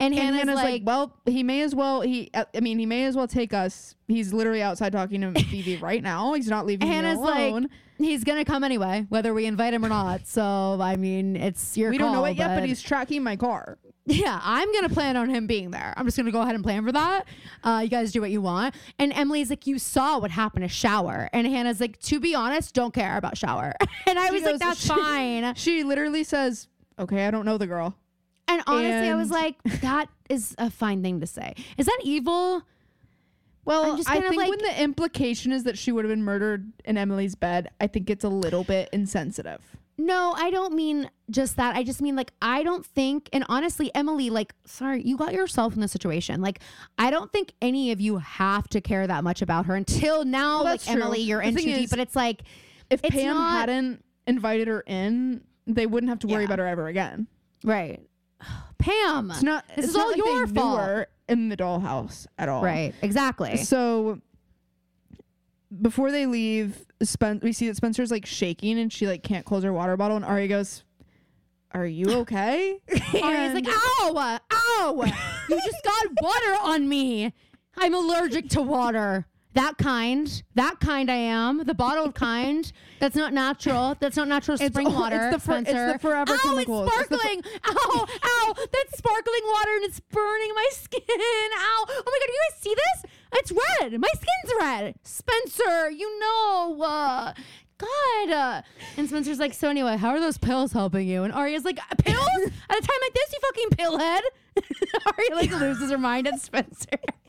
And And Hannah's, Hannah's like, like, well, he may as well. He, uh, I mean, he may as well take us. He's literally outside talking to Phoebe right now. He's not leaving Hannah's me alone. like, he's gonna come anyway, whether we invite him or not. So I mean, it's your we call. don't know it yet, but but he's tracking my car. yeah, I'm gonna plan on him being there. I'm just gonna go ahead and plan for that. Uh, you guys do what you want. And Emily's like, you saw what happened to Shower, and Hannah's like, to be honest, don't care about Shower. And I She was goes- like, that's she- fine. She literally says, "Okay, I don't know the girl." And honestly, I was And- like, that is a fine thing to say. Is that evil? Well, I'm just I kind of think like- when the implication is that she would have been murdered in Emily's bed, I think it's a little bit insensitive. No, I don't mean just that. I just mean like, I don't think, and honestly, Emily, like, sorry, you got yourself in this situation. Like, I don't think any of you have to care that much about her until now. Well, like, that's true. Emily, you're The in too thing deep, is, but it's like, If It's Pam not- hadn't invited her in, they wouldn't have to worry Yeah. about her ever again. right. Pam, It's not. this it's is not all like your they knew fault. her in the dollhouse at all. Right, exactly. So before they leave, Spen- we see that Spencer's like shaking and she like can't close her water bottle, and Arya goes, "Are you okay?" Arya's like, ow, ow, you just got water on me. I'm allergic to water. That kind, that kind I am. The bottled kind. That's not natural. That's not natural It's spring all- water. it's the for- it's the Spencer. forever ow, chemicals. it's It's the for- sparkling. ow, ow, that's sparkling water and it's burning my skin. Ow. Oh my God, do you guys see this? It's red. My skin's red. Spencer, you know. Uh, God. Uh, and Spencer's like, so anyway, how are those pills helping you? And Arya's like, pills? At a time like this, you fucking pillhead. Arya like loses her mind at Spencer.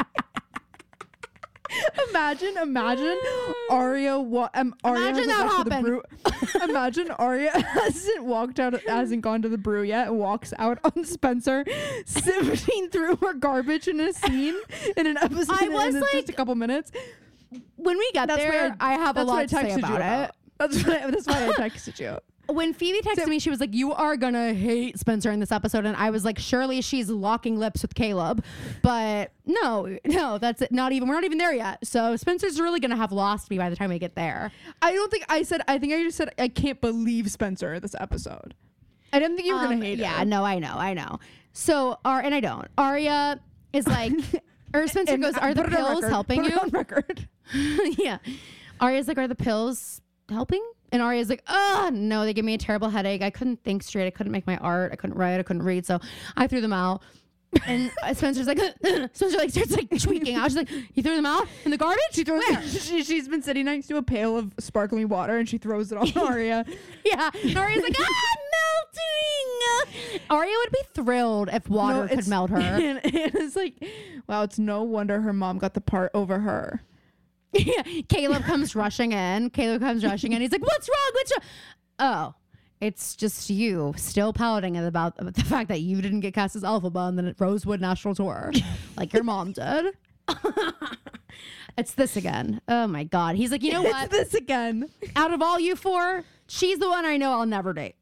Imagine, imagine Arya. Wa- um, Arya Imagine hasn't that walked to the happened. brew- Imagine Arya hasn't walked out, hasn't gone to the brew yet, and walks out on Spencer, sifting through her garbage in a scene in an episode. I was in like- just a couple minutes. When we get That's there, why I, have a that's what lot I to say texted you about it. about. That's why. That's why I texted you. When Phoebe texted me, she was like, you are gonna hate Spencer in this episode. And I was like, surely she's locking lips with Caleb. But no, no, that's it. Not even, we're not even there yet. So Spencer's really gonna have lost me by the time we get there. I don't think I said. I think I just said I can't believe Spencer this episode. I didn't think you were Um, gonna hate yeah, her. no, I know, I know. So, Ar- and I don't. Arya is like, or Spencer And goes, are the put it on pills record. helping Put it you? on record. Yeah. Arya's like, are the pills helping? And Arya's like, oh, no, they give me a terrible headache. I couldn't think straight. I couldn't make my art. I couldn't write. I couldn't read. So I threw them out. And Spencer's like, Spencer like starts like tweaking out. She's like, you threw them out in the garbage? She throws. Where? She, she's been sitting next to a pail of sparkling water, and she throws it on Arya. Yeah. And Arya's like, ah, melting. Arya would be thrilled if water No, could it's- melt her. And, and it's like, wow, it's no wonder her mom got the part over her. Yeah. Caleb comes rushing in. Caleb comes rushing in. He's like, what's wrong? What's wrong? Oh, it's just you still pouting about the fact that you didn't get cast as Alphaba on the Rosewood National Tour like your mom did. It's this again. Oh my God. He's like, you know what? It's this again. Out of all you four, she's the one I know I'll never date.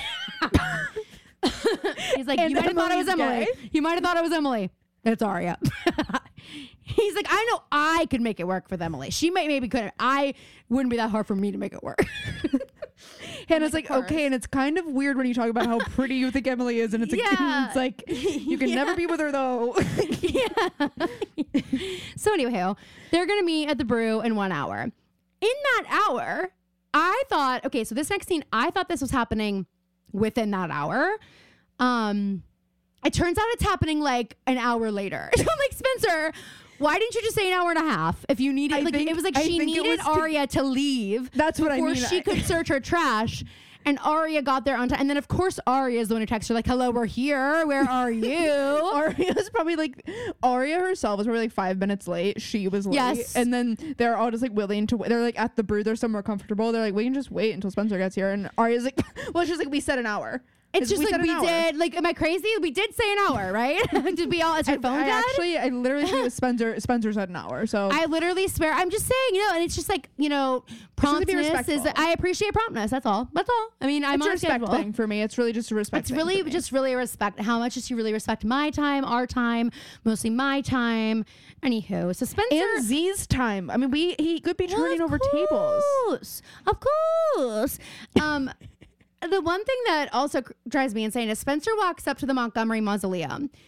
He's like, And you might have thought it was Emily's Emily. gay? You might have thought it was Emily. It's Arya. He's like, I know I could make it work with Emily. She might maybe couldn't. I wouldn't be that hard for me to make it work. Hannah's Like, like, of okay, and it's kind of weird when you talk about how pretty you think Emily is, and it's like, Yeah. it's like you can never be with her though. Yeah. So anyhow, they're gonna meet at the brew in one hour. In that hour, I thought, okay, so this next scene, I thought this was happening within that hour. Um, it turns out it's happening like an hour later. I'm like, Spencer, why didn't you just say an hour and a half if you needed? I like think- it was like I she think it needed was to- Arya to leave. That's what I before mean. she I- could search her trash. And Arya got there on time. And then, of course, Arya is the one who texts her, like, hello, we're here. Where are you? Arya's probably like Arya herself was probably like five minutes late. She was late, Yes. and then they're all just like willing to. They're like at the brew. They're somewhere comfortable. They're like, we can just wait until Spencer gets here. And Arya's like, well, she's like, we said an hour. It's just we like said an we hour. did. Like, am I crazy? We did say an hour, right? Did we all? Is your I, phone I dead? actually, I literally think it was Spencer. Spencer said an hour. So I literally swear. I'm just saying, you know, and it's just like, you know, just to be promptness is. respectful. I appreciate promptness. That's all. That's all. I mean, I'm it's a on respect schedule. thing for me. It's really just a respect. It's thing really for me. just really a respect. How much does he really respect my time, our time, mostly my time? Anywho, so Spencer. and Z's time. I mean, we he could be Well, turning of over tables. course, Of course. Um, the one thing that also cr- drives me insane is Spencer walks up to the Montgomery Mausoleum,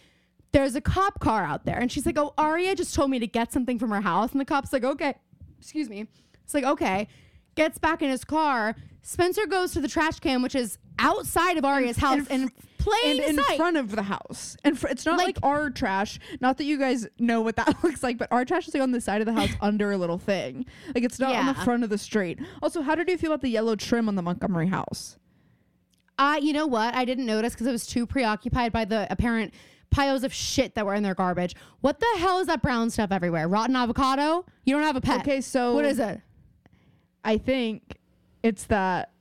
there's a cop car out there. And she's like, oh, Arya just told me to get something from her house. And the cop's like, okay, excuse me. It's like, okay. Gets back in his car. Spencer goes to the trash can, which is outside of Arya's house in, and plain and in sight. front of the house. And fr- it's not like, Like- our trash. Not that you guys know what that looks like, but our trash is like on the side of the house under a little thing. Like it's not on the Yeah. front of the street. Also, how did you feel about the yellow trim on the Montgomery house? Uh, you know what? I didn't notice because I was too preoccupied by the apparent piles of shit that were in their garbage. What the hell is that brown stuff everywhere? Rotten avocado? You don't have a pet. Okay, so What is it? I think it's that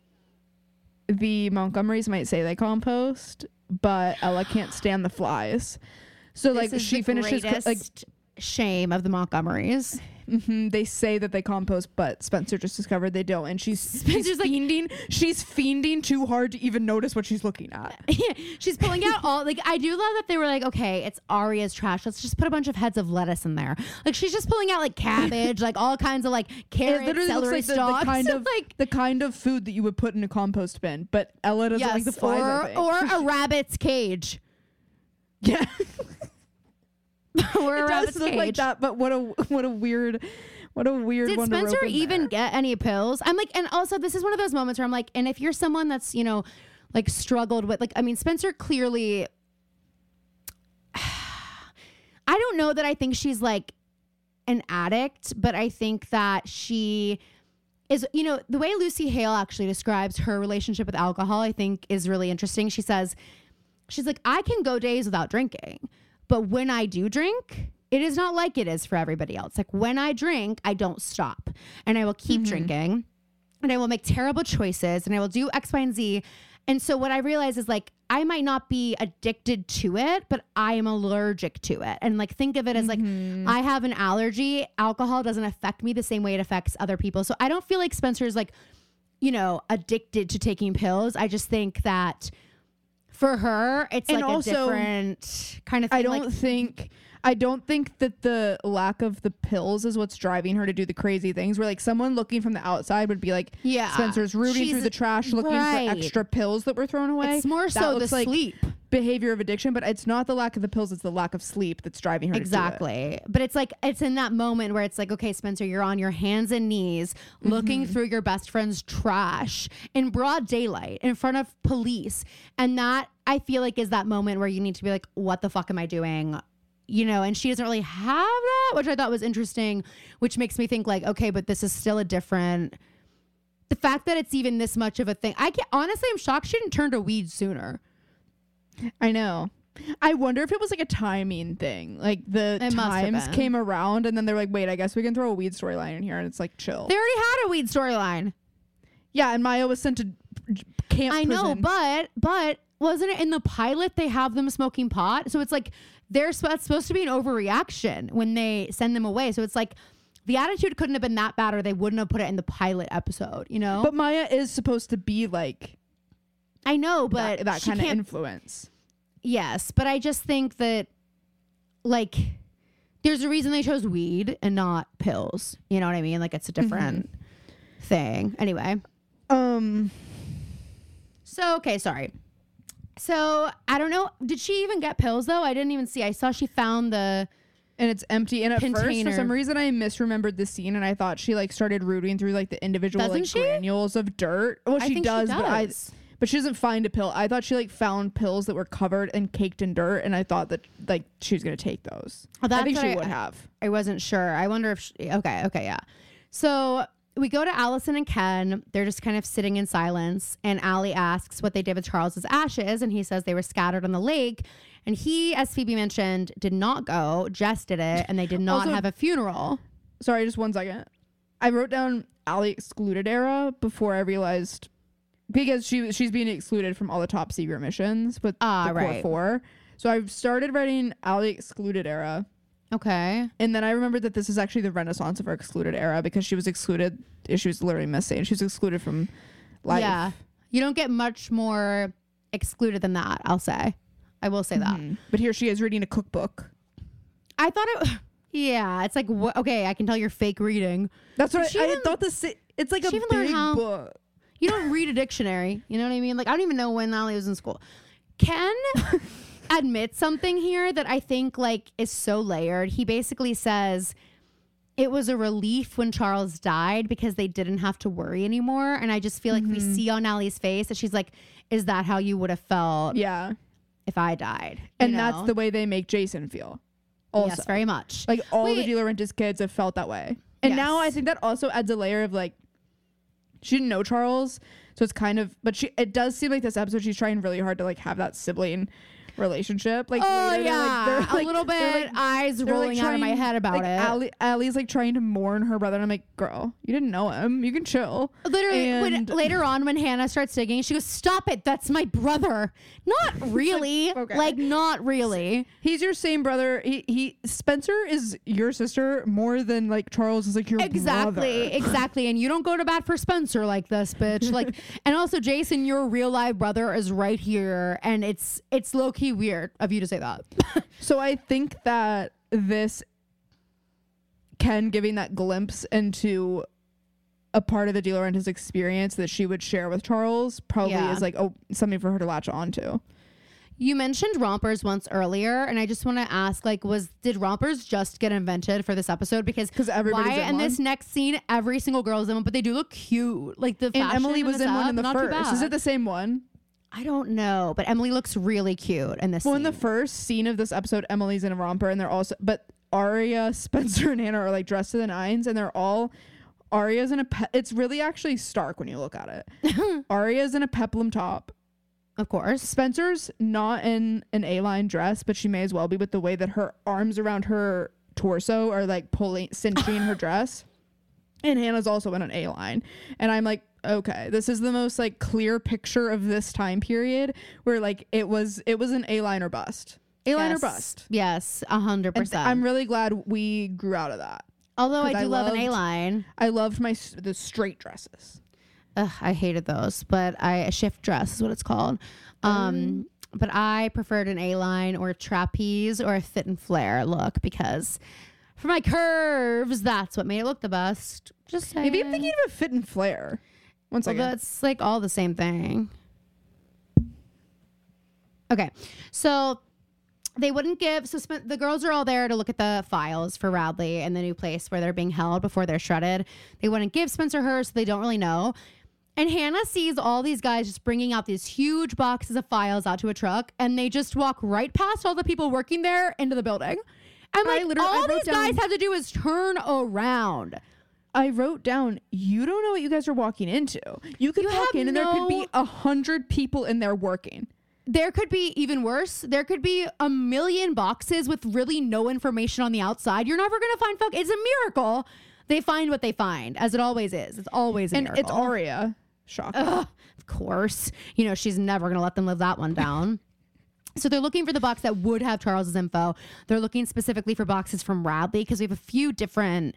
the Montgomerys might say they compost, but Ella can't stand the flies. So like This is she the finishes co- like greatest shame of the Montgomerys. mhm, they say that they compost, but Spencer just discovered they don't, and she's she's Spencer's like- fiending. She's fiending too hard to even notice what she's looking at. She's pulling out all like I do love that they were like, okay, it's Arya's trash. Let's just put a bunch of heads of lettuce in there. Like she's just pulling out like cabbage, like all kinds of like carrots, It literally looks celery like the, the stalks, kind of like the kind of food that you would put in a compost bin, but Ella doesn't yes, like the flies. I or think. or a rabbit's cage. yeah. or a It does rabbit's look cage. like that, but what a what a weird what a weird Did one to Spencer rope in even there. get any pills? I'm like, and also this is one of those moments where I'm like, and if you're someone that's, you know, like struggled with, like, I mean, Spencer clearly, I don't know that I think she's like an addict, but I think that she is, you know, the way Lucy Hale actually describes her relationship with alcohol, I think is really interesting. She says, she's like, I can go days without drinking, but when I do drink, it is not like it is for everybody else. Like when I drink, I don't stop and I will keep drinking and I will make terrible choices and I will do X, Y, and Z. And so what I realize is like, I might not be addicted to it, but I am allergic to it. And like, think of it as like, I have an allergy. Alcohol doesn't affect me the same way it affects other people. So I don't feel like Spencer's like, you know, addicted to taking pills. I just think that for her, it's And like also, a different kind of thing. I don't like, think I don't think that the lack of the pills is what's driving her to do the crazy things where like someone looking from the outside would be like, yeah, Spencer's rooting she's- through the trash looking right. for extra pills that were thrown away. It's more That so the looks like sleep. behavior of addiction, but it's not the lack of the pills, it's the lack of sleep that's driving her to do it. Exactly. But it's like, it's in that moment where it's like, okay, Spencer, you're on your hands and knees looking through your best friend's trash in broad daylight in front of police. And that I feel like is that moment where you need to be like, what the fuck am I doing? You know, and she doesn't really have that, which I thought was interesting, which makes me think like, okay, but this is still a different, the fact that it's even this much of a thing. I can't, honestly, I'm shocked she didn't turn to weed sooner. I know. I wonder if it was like a timing thing. Like the It must have times been. came around and then they're like, wait, I guess we can throw a weed storyline in here, and it's like chill. They already had a weed storyline. Yeah, and Maya was sent to camp I know, prison. but but wasn't it in the pilot they have them smoking pot? So it's like they're sp- it's supposed to be an overreaction when they send them away. So it's like the attitude couldn't have been that bad, or they wouldn't have put it in the pilot episode. You know, But Maya is supposed to be like I know, but that, that she kind of can't- influence. Yes, but I just think that like there's a reason they chose weed and not pills. You know what I mean? Like it's a different thing. Anyway. Um, So, okay, sorry. So, I don't know. Did she even get pills, though? I didn't even see. I saw she found the... and it's empty. And at first, Container. for some reason, I misremembered the scene, and I thought she like started rooting through like the individual Doesn't like she? granules of dirt. Well, I she think does, she but I does. but she doesn't find a pill. I thought she like found pills that were covered and caked in dirt, and I thought that like she was gonna take those. Oh, I that's think what she I- would have. I wasn't sure. I wonder if... She, okay, okay, yeah. So, we go to Allison and Ken. They're just kind of sitting in silence. And Allie asks what they did with Charles's ashes. And he says they were scattered on the lake. And he, as Phoebe mentioned, did not go. Jess did it. And they did not Also- have a funeral. Sorry, just one second. I wrote down Allie excluded era before I realized because she she's being excluded from all the top secret missions, but Ah, the core right. four. So I've started writing Allie excluded era. Okay. And then I remembered that this is actually the renaissance of her excluded era because she was excluded. She was literally missing. She was excluded from life. Yeah. You don't get much more excluded than that, I'll say. I will say that. Mhm. But here she is reading a cookbook. I thought it... Yeah, it's like, wh- okay, I can tell you're fake reading. That's what She I, I even- thought. This it's like she a even learned big how- book. You don't read a dictionary. You know what I mean? Like, I don't even know when Allie was in school. Ken admits something here that I think like is so layered. He basically says it was a relief when Charles died because they didn't have to worry anymore. And I just feel like mm-hmm. we see on Allie's face that she's like, is that how you would have felt yeah. if I died? You and know? that's the way they make Jason feel. Also. Yes, very much. Like all Wait. the De Laurentiis kids have felt that way. And Yes. now I think that also adds a layer of like, she didn't know Charles. So it's kind of, but she, it does seem like this episode, she's trying really hard to like have that sibling relationship. Like, oh later, yeah, they're, like, they're, a little like, bit they're, like, eyes they're, rolling like, out of my trying- head about like, it. Allie, Allie's like trying to mourn her brother. And I'm like, girl, you didn't know him. You can chill. Literally, And- when, later on when Hannah starts digging, she goes, "Stop it! That's my brother." Not really. Okay. Like, not really. He's your same brother. He, he Spencer is your sister more than like Charles is like your Exactly, brother. exactly. And you don't go to bat for Spencer like this, bitch. Like, and also Jason, your real life brother is right here, and it's it's low key weird of you to say that. So I think that this Ken giving that glimpse into a part of the De Laurentiis experience that she would share with Charles probably Yeah. is like oh something for her to latch onto. You mentioned rompers once earlier, and I just want to ask, like, was did rompers just get invented for this episode? Because 'Cause everybody's why in in one. this next scene every single girl's in one, but they do look cute. Like the And fashion Emily was this in one up, in the not too first. Is bad. it the same one? I don't know, but Emily looks really cute in this. Well, scene. in the first scene of this episode, Emily's in a romper, and they're also but Aria, Spencer, and Hannah are like dressed to the nines, and they're all Aria's in a pe- it's really actually stark when you look at it. Aria's in a peplum top. Of course. Spencer's not in an A-line dress, but she may as well be with the way that her arms around her torso are like pulling, cinching her dress. And Hannah's also in an A-line. And I'm like, okay, this is the most like clear picture of this time period where like it was, it was an A-line or bust. A-line yes. or bust. Yes, a hundred And percent. I'm really glad we grew out of that. Although I 'cause do I love an loved- A line. I loved my, s- the straight dresses. Ugh, I hated those, but I a shift dress is what it's called. Um, but I preferred an A line or a trapeze or a fit and flare look because for my curves, that's what made it look the best. Just saying. Maybe I'm thinking of a fit and flare. One Well, second. that's like all the same thing. Okay, so they wouldn't give. So Spen- the girls are all there to look at the files for Radley and the new place where they're being held before they're shredded. They wouldn't give Spencer hers, so they don't really know. And Hannah sees all these guys just bringing out these huge boxes of files out to a truck, and they just walk right past all the people working there into the building. And I like literally- I all wrote these guys down- have to do is turn around. I wrote down, you don't know what you guys are walking into. You could You walk have in and there could be no- a hundred people in there working. There could be even worse. There could be a million boxes with really no information on the outside. You're never going to find fuck. It's a miracle. They find what they find, as it always is. It's always a And miracle. it's Aria. Shocking. Ugh, of course. You know, she's never going to let them live that one down. So they're looking for the box that would have Charles's info. They're looking specifically for boxes from Radley because we have a few different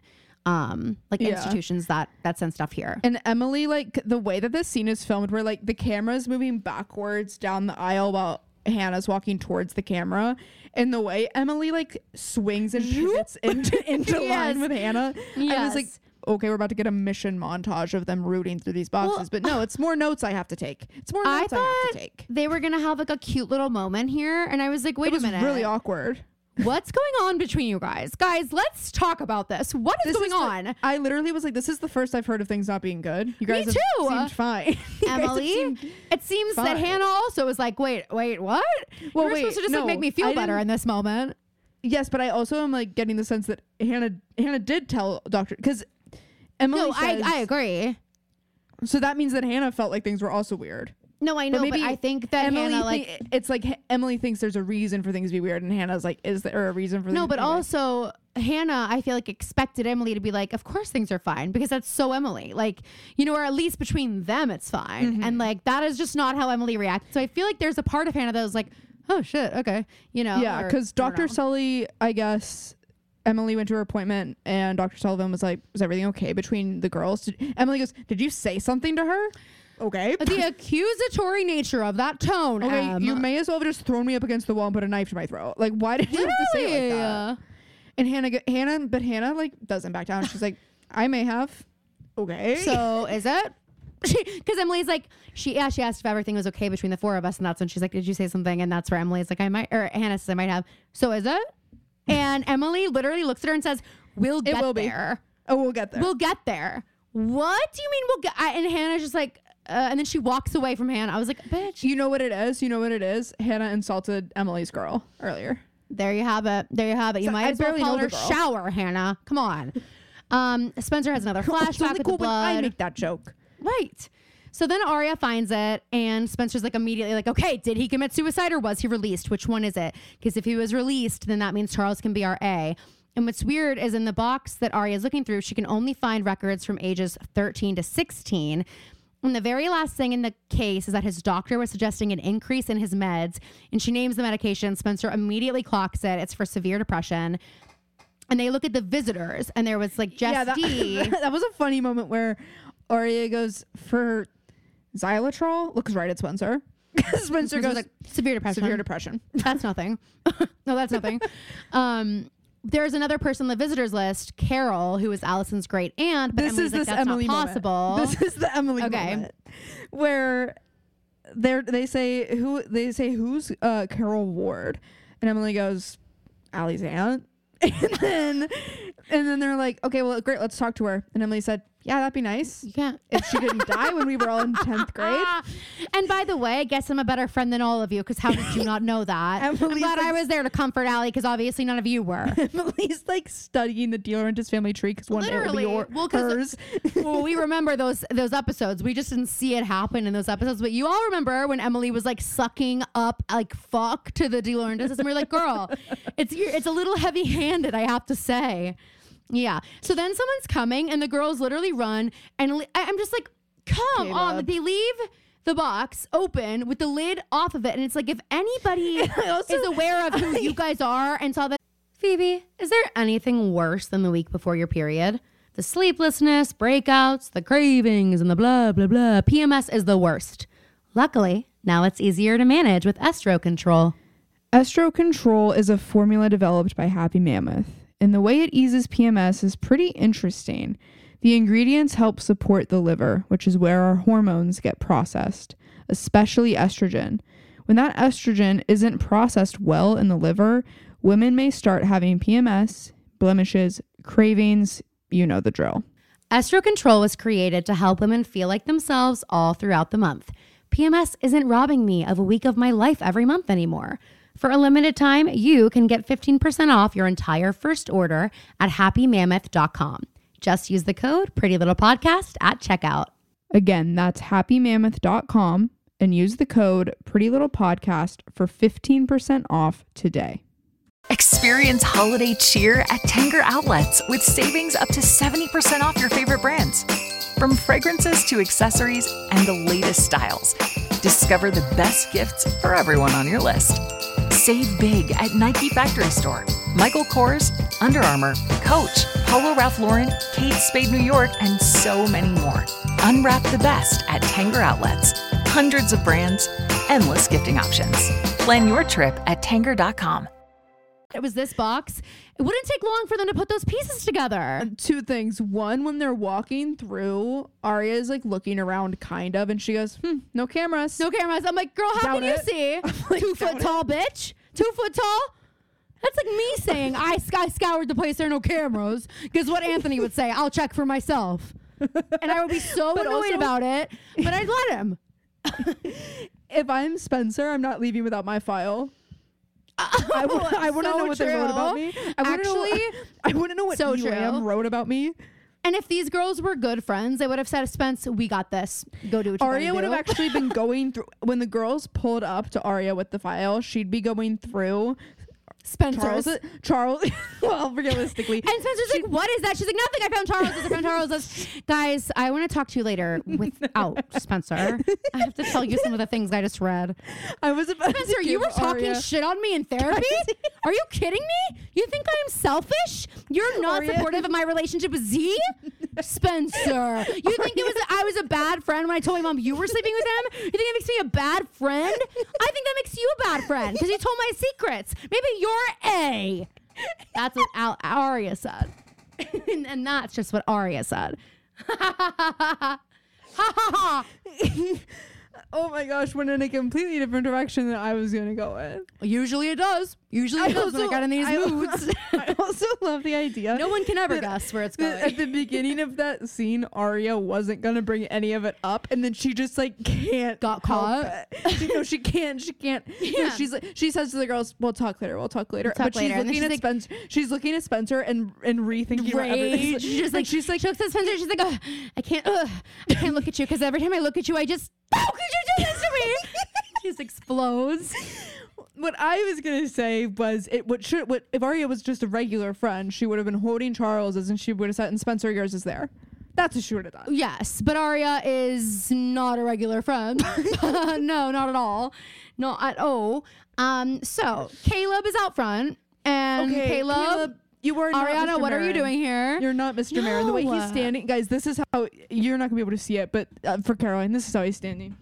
um like Yeah. institutions that that send stuff here. And Emily, like the way that this scene is filmed, where like the camera's moving backwards down the aisle while Hannah's walking towards the camera, and the way Emily like swings and pivots into, into Yes. line with Hannah, I was like, Yes. okay, we're about to get a mission montage of them rooting through these boxes. Well, but no, it's more notes I have to take. It's more I notes I, have thought to take. they were going to have like a cute little moment here. And I was like, wait It was a minute. really awkward. What's going on between you guys? Guys, let's talk about this. What is This going is the- on? I literally was like, this is the first I've heard of things not being good. You guys have too. seemed fine. You guys have Emily, seemed- it seems that fine. Hannah also was like, wait, wait, what? Well, you were wait, supposed to just no, like make me feel I better didn't- in this moment. Yes, but I also am like getting the sense that Hannah Hannah did tell Doctor because Emily No, says, I, I agree. So that means that Hannah felt like things were also weird. No, I know, but, maybe I think that Emily Hannah thi- like it's like H- Emily thinks there's a reason for things to be weird, and Hannah's like, is there a reason for no, things but to be weird? also Hannah, I feel like expected Emily to be like, of course things are fine because that's so Emily, like you know, or at least between them it's fine, Mm-hmm. and like that is just not how Emily reacted. So I feel like there's a part of Hannah that was like, oh shit, okay, you know, Yeah, or- because I don't Doctor know. Sully, I guess Emily went to her appointment, and Doctor Sullivan was like, "Was everything okay between the girls?" Did, Emily goes, "Did you say something to her?" Okay. the accusatory nature of that tone. Okay, Em. you may as well have just thrown me up against the wall and put a knife to my throat. Like, why did you have to say it like that? And Hannah, go- Hannah, but Hannah like doesn't back down. She's like, I may have. Okay. So is it? Because Emily's like, she yeah, she asked if everything was okay between the four of us, and that's when she's like, did you say something? And that's where Emily's like, I might, or Hannah says, I might have. So is it? And Emily literally looks at her and says, we'll get it will there. Be. Oh, we'll get there. We'll get there. What do you mean we'll get? I, and Hannah's just like, uh, and then she walks away from Hannah. I was like, bitch. You know what it is? You know what it is? Hannah insulted Emily's girl earlier. There you have it. There you have it. You So might I as well barely call know her the girl. shower, Hannah. Come on. Um, Spencer has another It's flashback only with cool the when I blood. make that joke. Right. So then Arya finds it, and Spencer's like immediately like, okay, did he commit suicide or was he released? Which one is it? Because if he was released, then that means Charles can be our A. And what's weird is in the box that Arya is looking through, she can only find records from ages thirteen to sixteen. And the very last thing in the case is that his doctor was suggesting an increase in his meds, and she names the medication. Spencer immediately clocks it. It's for severe depression. And they look at the visitors, and there was like Jess yeah, that, D. that was a funny moment where Arya goes for xylitol. Looks right at Spencer. Spencer goes like severe depression. severe depression. That's nothing. No, that's nothing. Um, there's another person on the visitors list, Carol, who is Allison's great aunt. But This Emily's is like, this that's Emily not moment. possible. This is the Emily Okay. moment where they they say who they say who's uh, Carol Ward, and Emily goes Allie's aunt, and then and then they're like, okay, well, great, let's talk to her. And Emily said, yeah, that'd be nice. You can't. If she didn't die when we were all in tenth grade. And by the way, I guess I'm a better friend than all of you, because how did you not know that? I'm Emily's glad like- I was there to comfort Allie, because obviously none of you were. Emily's like studying the De Laurentiis family tree because one day it'll be Literally. your, Well, 'cause- hers. Well, we remember those those episodes. We just didn't see it happen in those episodes. But you all remember when Emily was like sucking up like fuck to the De Laurentiis, and we we're like, girl, it's it's a little heavy handed, I have to say. Yeah. So then someone's coming, and the girls literally run, and li- I- I'm just like, come Caleb. on. Like, they leave the box open with the lid off of it, and it's like, if anybody also- is aware of who you guys are and saw that, Phoebe, is there anything worse than the week before your period? The sleeplessness, breakouts, the cravings, and the blah, blah, blah. P M S is the worst. Luckily, now it's easier to manage with Estro Control. Estro Control is a formula developed by Happy Mammoth, and the way it eases P M S is pretty interesting. The ingredients help support the liver, which is where our hormones get processed, especially estrogen. When that estrogen isn't processed well in the liver, women may start having P M S, blemishes, cravings, you know the drill. Estro Control was created to help women feel like themselves all throughout the month. P M S isn't robbing me of a week of my life every month anymore. For a limited time, you can get fifteen percent off your entire first order at happy mammoth dot com. Just use the code PrettyLittlePodcast at checkout. Again, that's happy mammoth dot com and use the code PrettyLittlePodcast for fifteen percent off today. Experience holiday cheer at Tanger Outlets with savings up to seventy percent off your favorite brands. From fragrances to accessories and the latest styles, discover the best gifts for everyone on your list. Save big at Nike Factory Store, Michael Kors, Under Armour, Coach, Polo Ralph Lauren, Kate Spade New York, and so many more. Unwrap the best at Tanger Outlets. Hundreds of brands, endless gifting options. Plan your trip at Tanger dot com. It was this box. It wouldn't take long for them to put those pieces together. Two things. One, when they're walking through, Arya is like looking around kind of, and she goes, hmm, no cameras. No cameras. I'm like, girl, how Doubt can you it. see? like, Two doubt foot it. tall bitch? Two foot tall? That's like me saying, I, I scoured the place, there are no cameras. Because what Anthony would say, I'll check for myself. And I would be so But annoyed also- about it, but I'd let him. If I'm Spencer, I'm not leaving without my file. I, w- I want to So know what they wrote true. about me. I wanna know, Actually, I want to know what so Elam true. wrote about me. And if these girls were good friends, they would have said, Spence, we got this. Go do what you Arya gotta would have do. actually been going through when the girls pulled up to Arya with the file. She'd be going through Spencer's. Charles. Charles. Well, realistically, And Spencer's like, what is that? She's like, nothing. I found Charles's. I found Charles's. Guys, I want to talk to you later without Spencer. I have to tell you some of the things I just read. I was about Spencer, to you were give talking Arya- shit on me in therapy? Are you kidding me? You think I'm selfish? You're not Arya- supportive of my relationship with Z? Spencer, you think it was I was a bad friend when I told my mom you were sleeping with him? You think that makes me a bad friend? I think that makes you a bad friend because you told my secrets. Maybe you're A. That's what Al- Arya said. and, and that's just what Arya said. Ha ha ha. Oh my gosh, went in a completely different direction than I was gonna go in. Usually it does. Usually it I does when I also- got in these I- moods. I also love the idea. No one can ever that- guess where it's that going. At the beginning of that scene, Arya wasn't gonna bring any of it up, and then she just like can't Got help caught. it. She, no, she can't. She can't. So Yeah. she's like, she says to the girls, "We'll talk later. We'll talk later." We'll talk but later. she's And then looking she's at like- Spencer. She's looking at Spencer and and rethinking about everything. Rage. She's just like, And she's like, she looks at Spencer. She's like, oh, I can't, ugh, I can't look at you because every time I look at you, I just, how could you do this to me? She just explodes. what I was gonna say was it. What should what if Arya was just a regular friend? She would have been holding Charles's, and she would have said, "And Spencer, yours is there." That's what she would have done. Yes, but Arya is not a regular friend. No, not at all. Not at all. Um, so Caleb is out front, and Okay, Caleb, Caleb, you are not Ariana, Mister what are you Marin. doing here? You're not Mister Marin. The way he's No. standing, guys, this is how you're not gonna be able to see it, but uh, for Caroline, this is how he's standing.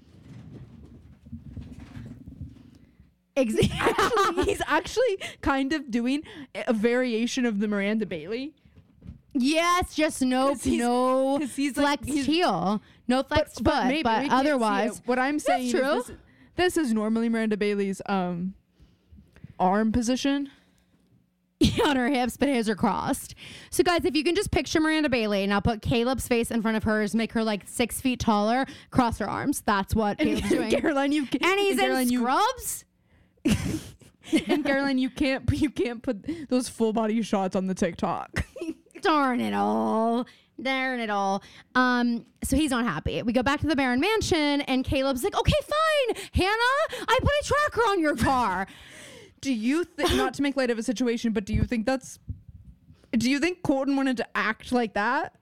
Ex- Actually, he's actually kind of doing a variation of the Miranda Bailey. Yes, just no, 'Cause he's- no 'cause he's like- flexed he's- heel, no flexed foot, but, maybe we can't see otherwise, it. What I'm saying true. is this, this is normally Miranda Bailey's um arm position. on her hips, but his are crossed. So guys, if you can just picture Miranda Bailey, now put Caleb's face in front of hers, make her like six feet taller, cross her arms. That's what Caleb's doing. Caroline, you ca- And he's Caroline, in you, scrubs. and Caroline, you can't you can't put those full body shots on the TikTok. Darn it all. Darn it all. Um, so he's not happy. We go back to the Barron mansion, and Caleb's like, okay, fine, Hannah, I put a tracker on your car. Do you think, not to make light of a situation, but do you think that's, do you think Colton wanted to act like that?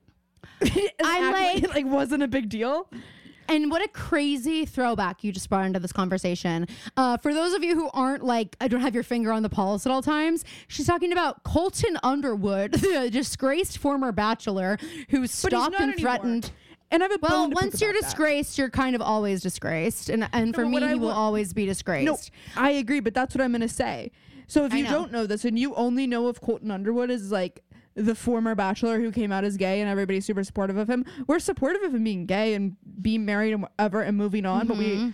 I'm Act like- like wasn't a big deal? And what a crazy throwback you just brought into this conversation. Uh, for those of you who aren't like, I don't have your finger on the pulse at all times, she's talking about Colton Underwood, the disgraced former bachelor who stalked not and anymore. threatened. And I have a Well, bone to pick once you're about that. disgraced, you're kind of always disgraced. And and for but me, what I he will wa- always be disgraced. No, I agree, but that's what I'm gonna say. So if I you know. don't know this and you only know of Colton Underwood as like the former bachelor who came out as gay and everybody's super supportive of him, we're supportive of him being gay and being married and whatever and moving on, but we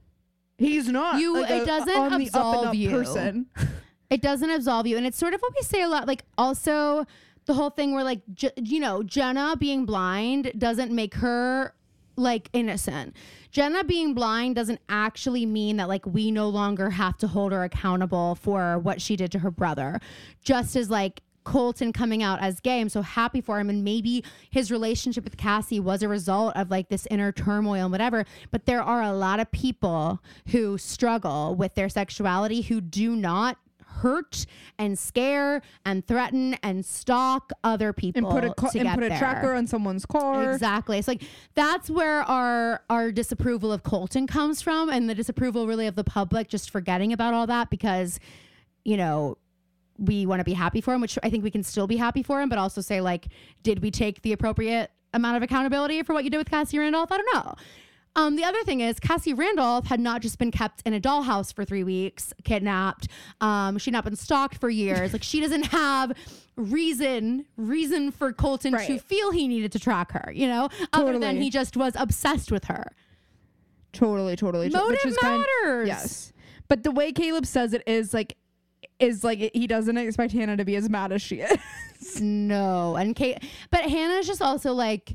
he's not. Mm-hmm. You- like it a- doesn't on the up and absolve up you. person. It doesn't absolve you. And it's sort of what we say a lot. Like, also, the whole thing where, like, J- you know, Jenna being blind doesn't make her, like, innocent. Jenna being blind doesn't actually mean that, like, we no longer have to hold her accountable for what she did to her brother. Just as, like, Colton coming out as gay, I'm so happy for him, and maybe his relationship with Cassie was a result of like this inner turmoil and whatever, but there are a lot of people who struggle with their sexuality who do not hurt and scare and threaten and stalk other people and put a co- to and get put a there. tracker on someone's car. Exactly. It's like that's where our our disapproval of Colton comes from, and the disapproval really of the public just forgetting about all that because, you know, we want to be happy for him, which I think we can still be happy for him, but also say, like, did we take the appropriate amount of accountability for what you did with Cassie Randolph? I don't know. Um, the other thing is Cassie Randolph had not just been kept in a dollhouse for three weeks, kidnapped. Um, she'd not been stalked for years. Like, she doesn't have reason, reason for Colton to Right. feel he needed to track her, you know, other than Totally. he just was obsessed with her. Totally, totally. to- Motive which is kind- matters. yes. But the way Caleb says it is like, is like he doesn't expect Hannah to be as mad as she is. No. And Kate, but Hannah's just also like,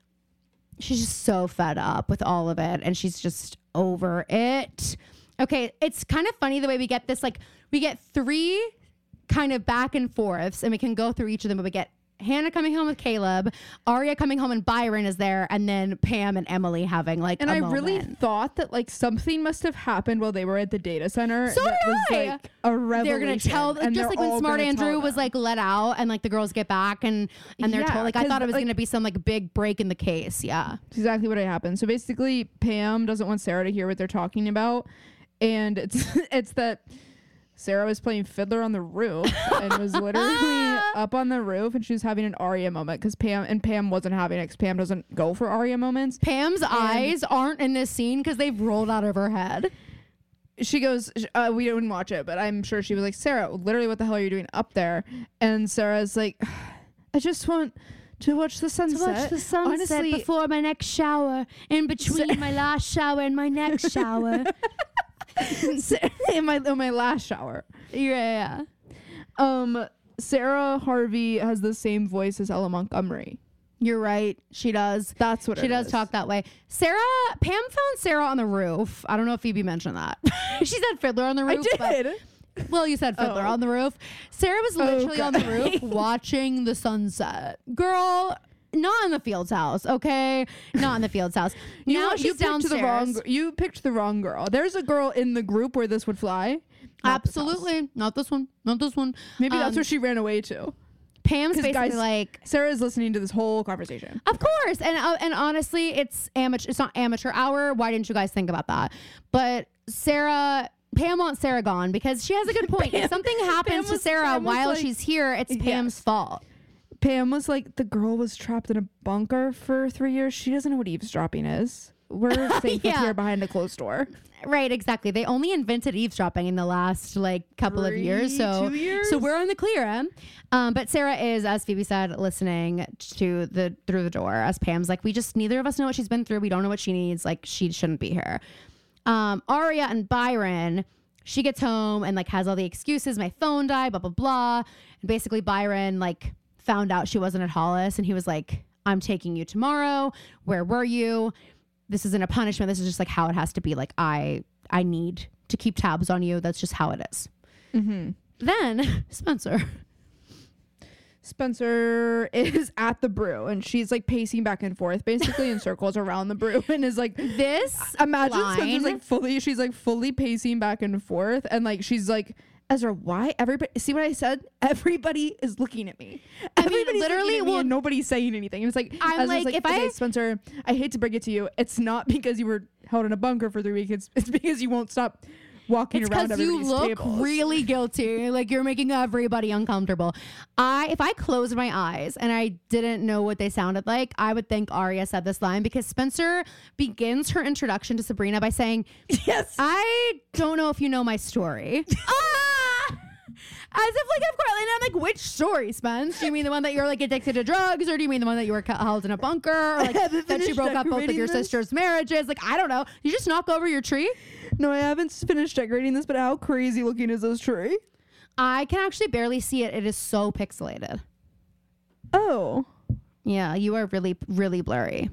she's just so fed up with all of it and she's just over it. Okay. It's kind of funny the way we get this, like, we get three kind of back and forths and we can go through each of them, but we get Hannah coming home with Caleb, Arya coming home and Byron is there, and then Pam and Emily having like And a I moment. really thought that like something must have happened while they were at the data center. So that did was I. like a revelation. They're gonna tell, and just they're like when all Smart gonna Andrew tell was them. like let out, and like the girls get back, and and they're Yeah, told. Like I 'cause, thought it was like- gonna be some like big break in the case. Yeah. That's exactly what happened. So basically, Pam doesn't want Sarah to hear what they're talking about, and it's it's that Sarah was playing fiddler on the roof and was literally up on the roof, and she was having an Arya moment because Pam and Pam wasn't having it. 'Cause Pam doesn't go for Arya moments. Pam's eyes aren't in this scene because they've rolled out of her head. She goes, uh, we didn't watch it, but I'm sure she was like, Sarah, literally, what the hell are you doing up there? And Sarah's like, I just want to watch the sunset. To watch the sunset Honestly, before my next shower, in between my last shower and my next shower. in my in my last shower. Yeah. Um, Sarah Harvey has the same voice as Ella Montgomery. You're right. She does. That's what she it does is. talk that way. Sarah, Pam found Sarah on the roof. I don't know if Phoebe mentioned that. She said Fiddler on the I roof. did. But, well, you said Fiddler Oh. on the roof. Sarah was literally on the Okay. roof watching the sunset. Girl, not in the Fields house, okay? Not in the Fields house. You, now you she's picked downstairs. the wrong. gr- You picked the wrong girl. There's a girl in the group where this would fly. Not this house. Absolutely. Not this one. Not this one. Maybe that's Um, where she ran away to. Pam's 'Cause basically guys- like, Sarah's listening to this whole conversation. of course, and uh, and honestly, it's amateur. It's not amateur hour. Why didn't you guys think about that? But Sarah, Pam wants Sarah gone because she has a good point. Pam- if something happens Pam to was- Sarah Pam was while like- she's here, it's Pam's Yes. fault. Pam was like, the girl was trapped in a bunker for three years. She doesn't know what eavesdropping is. We're safe Yeah. here behind a closed door. Right, exactly. They only invented eavesdropping in the last like couple of years, Three, so two years? so we're on the clear. eh? Um, but Sarah is, as Phoebe said, listening to the through the door. As Pam's like, we just neither of us know what she's been through. We don't know what she needs. Like she shouldn't be here. Um, Aria and Byron. She gets home and like has all the excuses. My phone died. Blah blah blah. And basically Byron like found out she wasn't at Hollis, and he was like, "I'm taking you tomorrow. Where were you? This isn't a punishment. This is just like how it has to be. Like I I need to keep tabs on you. That's just how it is." Mm-hmm. Then Spencer. Spencer is at the brew and she's like pacing back and forth basically in circles around the brew and is like, This imagine line, Spencer's like fully, she's like fully pacing back and forth and like she's like, Ezra, why everybody see what I said? Everybody is looking at me. I mean, Everybody's literally, looking at me well- and nobody's saying anything. And it's like I'm Ezra's like, if I- okay, Spencer, I hate to bring it to you, it's not because you were held in a bunker for three weeks. It's, it's because you won't stop walking it's around because you everybody's look tables. really guilty. Like you're making everybody uncomfortable. I if I closed my eyes and I didn't know what they sounded like, I would think Arya said this line because Spencer begins her introduction to Sabrina by saying, Yes. I don't know if you know my story. ah! As if like of course, and I'm like, which story, Spence? Do you mean the one that you're like addicted to drugs, or do you mean the one that you were ca- held in a bunker, or like haven't that you finished broke up both of decorating your this. sisters' marriages? Like I don't know. You just knock over your tree. No, I haven't finished decorating this, but how crazy looking is this tree? I can actually barely see it. It is so pixelated. Oh, Yeah, you are really, really blurry.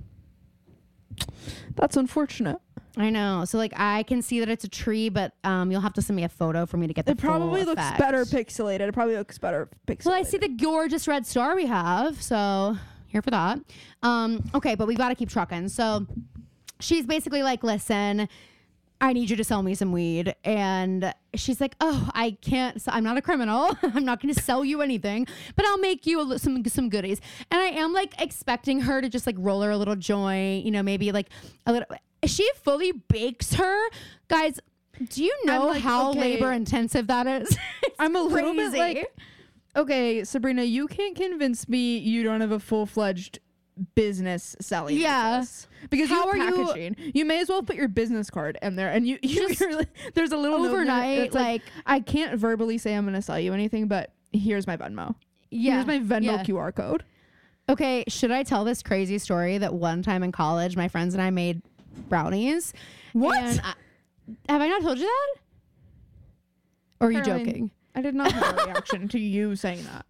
that's unfortunate. I know. So like I can see that it's a tree, but um, you'll have to send me a photo for me to get the It probably full looks effect. better pixelated. It probably looks better pixelated. Well, I see the gorgeous red star we have, so here for that. Um, okay, but we've got to keep trucking. So she's basically like, listen, I need you to sell me some weed. And she's like, oh, I can't. So I'm not a criminal. I'm not going to sell you anything, but I'll make you a, li- some some goodies. And I am like expecting her to just like roll her a little joint, you know, maybe like a little. She fully bakes her. Guys, do you know like, how okay. labor intensive that is? It's I'm a little bit crazy. like, okay, Sabrina, you can't convince me you don't have a full fledged business selling. Yeah. business. Because How you are have you- packaging. You, may as well put your business card in there, and you, you Just you're like- there's a little note in there, overnight, it's like, like- I can't verbally say I'm going to sell you anything, but here's my Venmo. Yeah. Here's my Venmo yeah. Q R code. Okay, should I tell this crazy story that one time in college, my friends and I made brownies? What? And I- have I not told you that? Or are you Caroline, joking? I did not have a reaction to you saying that.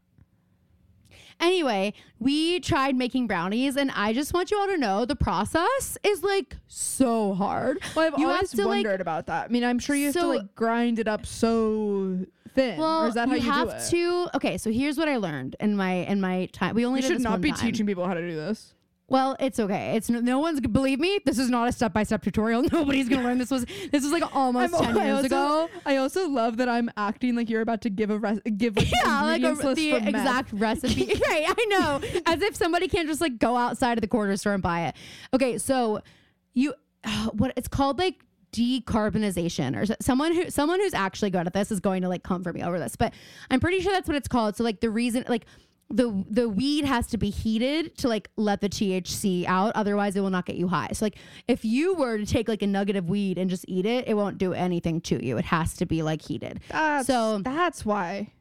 Anyway, we tried making brownies, and I just want you all to know the process is like so hard. Well, I've You have always to, like- wondered about that. I mean, I'm sure you have to So- like grind it up so thin. Well, or is that how you you have do it? to. Okay, so here's what I learned in my in my time. We only We did should this not one be time. teaching people how to do this. Well, it's okay. It's no, no one's gonna believe me. This is not a step by step tutorial. Nobody's gonna learn. This was this was like almost I'm- ten I years also, ago. I also love that I'm acting like you're about to give a res- give like Yeah, like a, ingredients list the for meth. exact recipe. Right, I know. As if somebody can't just like go outside of the corner store and buy it. Okay, so you, uh, what it's called like decarbonization, or so- someone who someone who's actually good at this is going to like come for me over this, but I'm pretty sure that's what it's called. So like the reason, like the the weed has to be heated to like let the T H C out, otherwise it will not get you high. So like if you were to take like a nugget of weed and just eat it, it won't do anything to you. It has to be like heated. That's, So- that's why.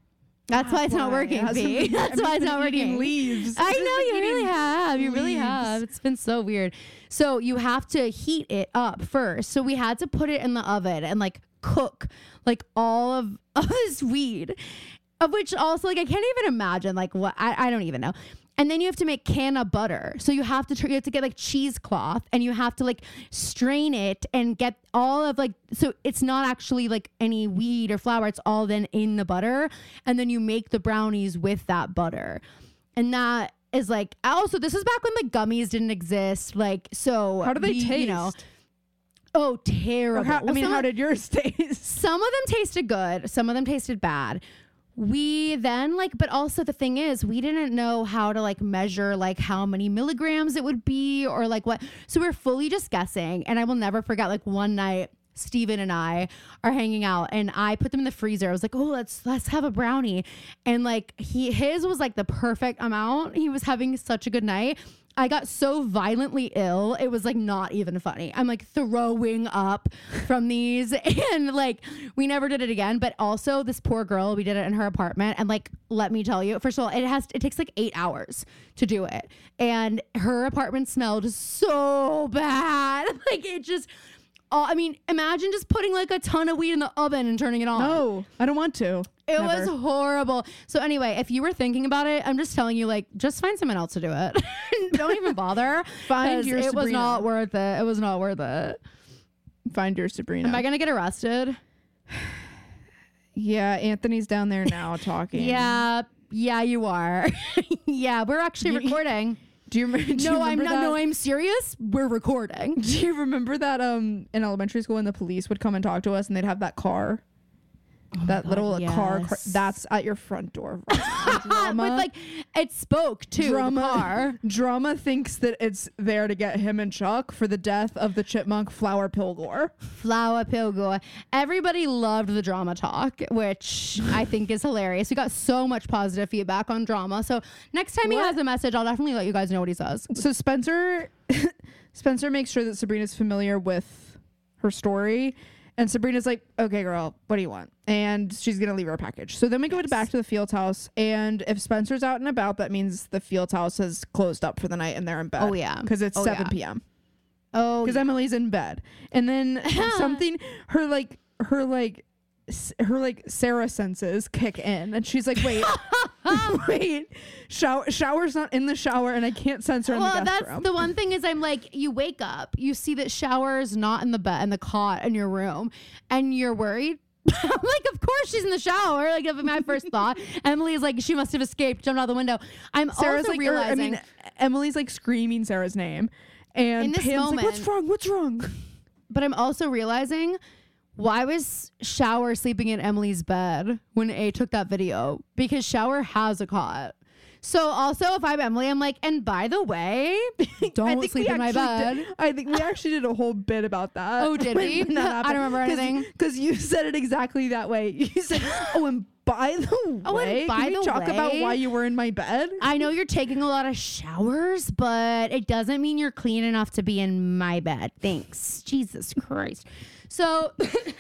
That's why it's not working, B. That's why it's not working. Leaves. I know you Eating really have. You really leaves. have. It's been so weird. So you have to heat it up first. So we had to put it in the oven and like cook like all of, of this weed, of which also like I can't even imagine like what I, I don't even know. And then you have to make canna butter. So you have to tr- you have to get like cheesecloth and you have to like strain it and get all of like, so it's not actually like any weed or flour. It's all then in the butter. And then you make the brownies with that butter. And that is like, also this is back when like gummies didn't exist. Like, so How do they we, taste? You know, oh, terrible. How, I Well, mean, some how of- did yours taste? some of them tasted good. Some of them tasted bad. We then like, but also the thing is we didn't know how to like measure like how many milligrams it would be or like what. So we're fully just guessing. And I will never forget like one night Steven and I are hanging out and I put them in the freezer. I was like, oh, let's, let's have a brownie. And like he, his was like the perfect amount. He was having such a good night. I got so violently ill. It was like not even funny. I'm like throwing up from these and like we never did it again. But also this poor girl, we did it in her apartment. And like, let me tell you, first of all, it has, it takes like eight hours to do it. And her apartment smelled so bad. Like it just, oh, I mean, imagine just putting like a ton of weed in the oven and turning it on. No, I don't want to. It Never. was horrible. So anyway, if you were thinking about it, I'm just telling you, like, just find someone else to do it. Don't even bother. Find 'cause your It was Sabrina. not worth it. It was not worth it. Find your Sabrina. Am I gonna get arrested? Yeah, Anthony's down there now talking. Yeah, yeah, you are. Yeah, we're actually You- recording. Do you, rem- do you No, I'm remember not. that? No, I'm serious. We're recording. Do you remember that um in elementary school when the police would come and talk to us and they'd have that car? that God, little car, car yes. that's at your front door. Drama. With like, it spoke to Drama, the car. Drama thinks that it's there to get him and Chuck for the death of the chipmunk Flower Pilgor. Flower Pilgor. Everybody loved the drama talk, which I think is hilarious. We got so much positive feedback on drama. So next time he What? has a message, I'll definitely let you guys know what he says. So Spencer, Spencer makes sure that Sabrina's familiar with her story. And Sabrina's like, okay, girl, what do you want? And she's going to leave her a package. So then we go Yes. back to the Fields house. And if Spencer's out and about, that means the Fields house has closed up for the night and they're in bed. Oh, yeah. Because it's Oh, seven yeah. p.m. Oh, Because Emily's in bed. And then something, her like, her like, s- her like Sarah senses kick in. And she's like, wait, wait, shower, shower's not in the shower and I can't sense her in well, the guest that's room. the one thing is I'm like, you wake up, you see that shower is not in the bed, in the cot in your room, and you're worried. I'm like, of course she's in the shower. Like, that'd be my first thought. Emily is like, she must have escaped, jumped out the window. I'm Sarah's also like, or, realizing. I mean, Emily's like screaming Sarah's name, and In this Pam's moment- like, "What's wrong? What's wrong?" But I'm also realizing, why was Shower sleeping in Emily's bed when A took that video? Because Shower has a cot. So also, if I'm Emily, I'm like, and by the way, don't sleep in my bed. Did, I think we actually did a whole bit about that. Oh, did we? I don't remember anything. Because you said it exactly that way. You said, "Oh, and by the way, Oh, and by can we the talk about way- why you were in my bed?" I know you're taking a lot of showers, but it doesn't mean you're clean enough to be in my bed. Thanks. Jesus Christ. So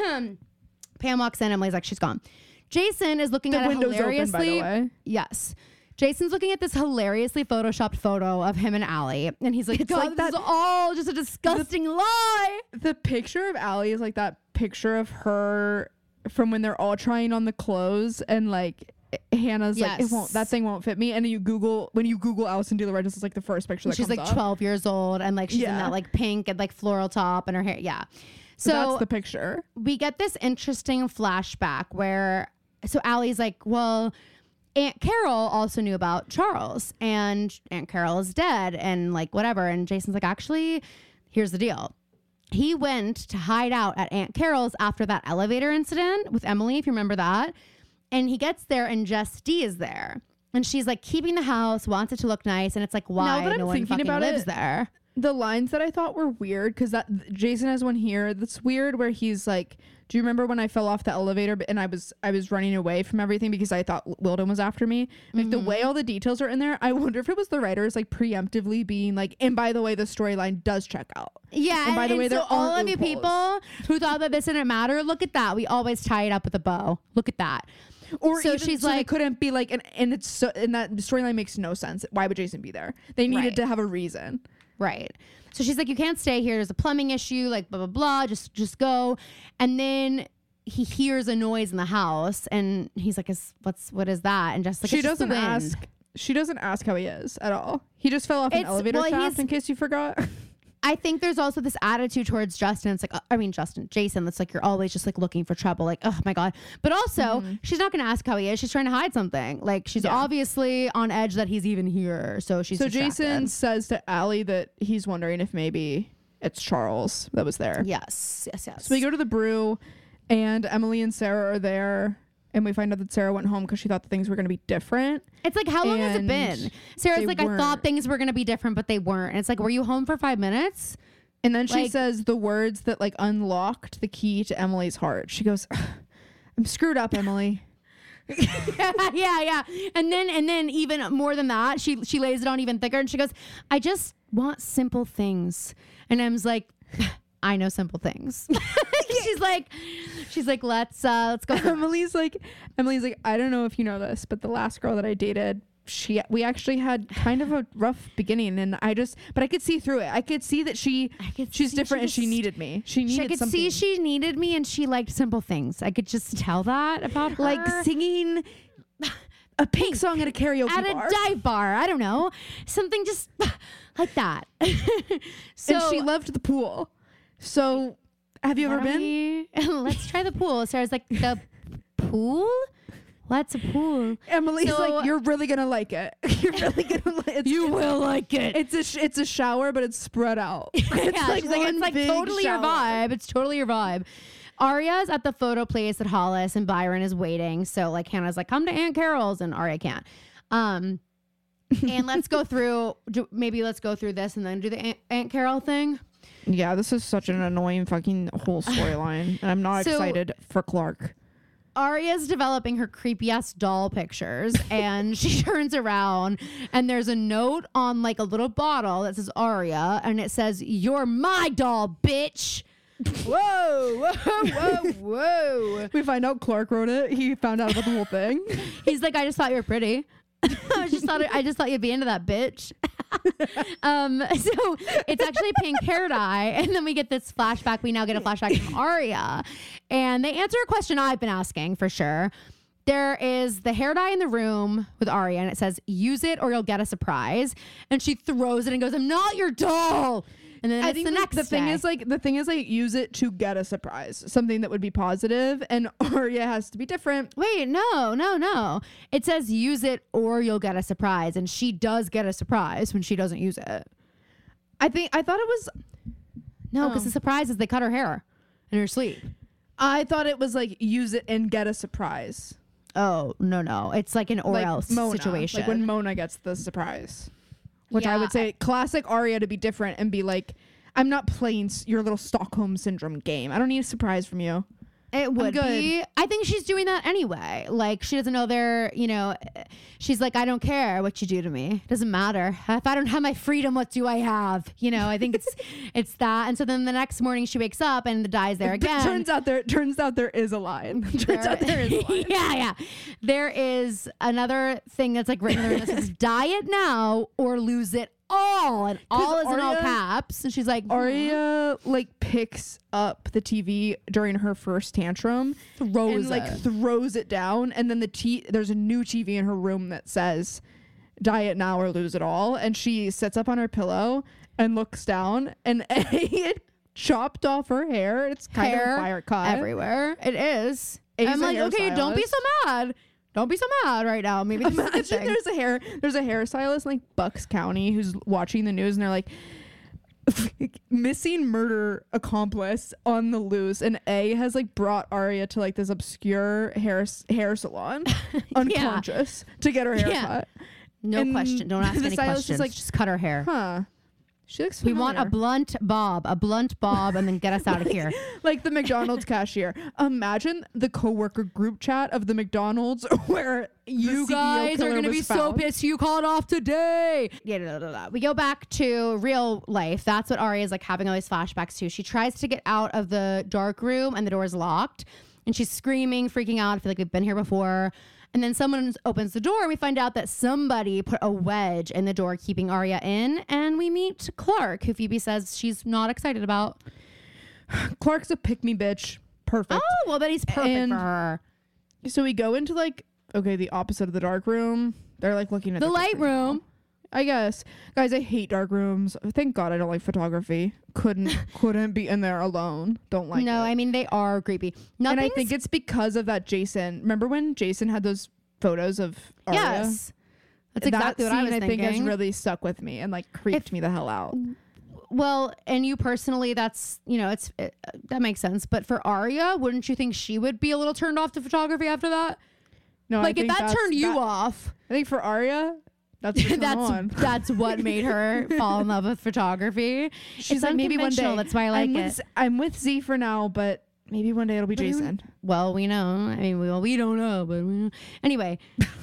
Pam walks in. Emily's like, she's gone. Jason is looking The at a window's open, hilariously. by the way. Yes. Jason's looking at this hilariously photoshopped photo of him and Allie. And he's like, It's God, like this that- is all just a disgusting lie. The picture of Allie is like that picture of her from when they're all trying on the clothes and like Hannah's like, it Yes. won't, that thing won't fit me. And then you Google, when you Google Alison De La Regis, it's like the first picture that She's comes like up. twelve years old and like she's in Yeah. that like pink and like floral top and her hair. Yeah. So, So that's the picture. we get this interesting flashback where so Allie's like, well, Aunt Carol also knew about Charles and Aunt Carol is dead and like whatever. And Jason's like, actually, here's the deal. He went to hide out at Aunt Carol's after that elevator incident with Emily, if you remember that. And he gets there and Jess D is there. And she's like keeping the house, wants it to look nice. And it's like, why that I'm no one thinking fucking about lives it, there? The lines that I thought were weird, because that Jason has one here that's weird where he's like, do you remember when I fell off the elevator and I was I was running away from everything because I thought Wilden was after me? Like the way all the details are in there, I wonder if it was the writers like preemptively being like, and by the way, the storyline does check out. Yeah, And by the way, so there all aren't of you loopholes. people who thought that this didn't matter, look at that. We always tie it up with a bow. Look at that. Or So even, she's so they like- couldn't be like, and, and it's so, and that storyline makes no sense. Why would Jason be there? They needed Right. to have a reason. Right. So she's like, you can't stay here. There's a plumbing issue, like blah, blah, blah. Just, just go. And then he hears a noise in the house and he's like, is, what's, what is that? And just like, She it's just the doesn't wind. ask. She doesn't ask how he is at all. He just fell off an It's- elevator well, shaft, he's- in case you forgot. I think there's also this attitude towards Justin. It's like, uh, I mean, Justin, Jason, that's like, you're always just like looking for trouble. Like, oh my God. But also, Mm-hmm. she's not going to ask how he is. She's trying to hide something. Like, she's Yeah. obviously on edge that he's even here. So she's So distracted. Jason says to Allie that he's wondering if maybe it's Charles that was there. Yes, yes, yes. So we go to the brew, and Emily and Sarah are there, and we find out that Sarah went home because she thought that things were going to be different. It's like, how long has it And been? Sarah's they like, I thought weren't. things were going to be different, but they weren't. And it's like, were you home for five minutes? And then she Like- says the words that like unlocked the key to Emily's heart. She goes, "I'm screwed up, Emily." yeah, yeah. And then, and then even more than that, she she lays it on even thicker, and she goes, I just want simple things. And Em's like, I know simple things. she's like, she's like, let's uh, let's go. Emily's like, Emily's like, I don't know if you know this, but the last girl that I dated, she we actually had kind of a rough beginning, and I just, but I could see through it. I could see that she, I could she's see different, she and she just- needed me. She She, needed I could something. see she needed me, and she liked simple things. I could just tell that about her. like singing a pink song at a karaoke at bar. a dive bar. I don't know, something just like that. so and she loved the pool. So, have you why ever don't been? we- let's try the pool. Sarah's like, the pool? What's a pool? Emily's So- like, you're really gonna like it. You're really gonna like it. You will like it. It's a sh- it's a shower, but it's spread out. It's yeah, she's like, one it's like big totally your shower. vibe. It's totally your vibe. Arya's at the photo place at Hollis, and Byron is waiting. So like Hannah's like, come to Aunt Carol's, and Arya can't. Um, and let's go through. Do, maybe let's go through this and then do the Aunt, Aunt Carol thing. Yeah, this is such an annoying fucking whole storyline, and I'm not So- excited for Clark. Arya's developing her creepy ass doll pictures, and she turns around and there's a note on like a little bottle that says Arya, and it says, "You're my doll, bitch." Whoa, whoa, whoa, whoa. We find out Clark wrote it. He found out about the whole thing. He's like, I just thought you were pretty. I just thought I just thought you'd be into that, bitch. um, so it's actually pink hair dye, and then we get this flashback. We now get a flashback from Arya, and they answer a question I've been asking for sure. There is the hair dye in the room with Arya, and it says, "Use it or you'll get a surprise." And she throws it and goes, "I'm not your doll." And then I it's think the the, next the thing day. is like the thing is like use it to get a surprise, something that would be positive, and Arya has to be different. Wait, no, no, no. It says use it or you'll get a surprise. And she does get a surprise when she doesn't use it. I think I thought it was No, because Oh. the surprise is they cut her hair in her sleep. I thought it was like use it and get a surprise. Oh, no, no. It's like an or like else Mona, situation. like when Mona gets the surprise, which I Yeah, would say classic Arya to be different and be like, I'm not playing s- your little Stockholm syndrome game. I don't need a surprise from you. It would good. be. I think she's doing that anyway. Like, she doesn't know they're, you know, she's like, I don't care what you do to me. It doesn't matter. If I don't have my freedom, what do I have? You know, I think it's it's that. And so then the next morning she wakes up and the dye's there again. Turns out there turns out there is a line. turns out there is a line. yeah, yeah. There is another thing that's like written there that says, dye it now or lose it all. And all is in all Arya- caps. And she's like, Arya like picks up the T V during her first tantrum, Throws and like it. throws it down, and then the t there's a new T V in her room that says, "Die it now or lose it all." And she sits up on her pillow and looks down, and A had chopped off her hair. It's kind hair of a fire cut everywhere. It is. A's I'm a like, okay, don't be hairstylist. so mad. Don't be so mad right now. Maybe this is a good Imagine thing. there's a hair there's a hairstylist in like Bucks County who's watching the news, and they're like, missing murder accomplice on the loose, and A has like brought Arya to like this obscure hair hair salon unconscious to get her hair Yeah. cut. No and question. Don't ask the any stylist is questions. like, Just cut her hair. Huh. She looks We want a familiar. blunt bob, a blunt bob, and then get us out of here. Like the McDonald's cashier. Imagine the coworker group chat of the McDonald's where You the C E O guys are killer going to was be so found. pissed you called off today. Yeah, blah, blah, blah. We go back to real life. That's what Arya is like having all these flashbacks to. She tries to get out of the dark room and the door is locked. and she's screaming, freaking out. I feel like we've been here before. And then someone opens the door and we find out that somebody put a wedge in the door keeping Arya in. And we meet Clark, who Phoebe says she's not excited about. Clark's a pick-me bitch. Perfect. Oh, well, then he's perfect And for her. So we go into like, okay, the opposite of the dark room. They're like looking at The the light pictures room. now. I guess. Guys, I hate dark rooms. Thank God I don't like photography. Couldn't couldn't be in there alone. Don't like no, it. I mean, they are creepy. And I Nothing's- think it's because of that Jason. Remember when Jason had those photos of Arya? Yes. That's exactly that what I scene, was I thinking. think has really stuck with me and like creeped If- me the hell out. Well, and you personally, that's, you know, it's it, that makes sense. But for Arya, wouldn't you think she would be a little turned off to photography after that? No, I Like, if think that that's- turned you that- off, I think for Arya, that's what's that's on. that's what made her fall in love with photography. She's It's like, maybe one day. unconventional, That's why I like I'm it. With, Z- I'm with Z for now, but maybe one day it'll be But who- Jason. Well, we know. I mean, we, well, we don't know, but we know. Anyway,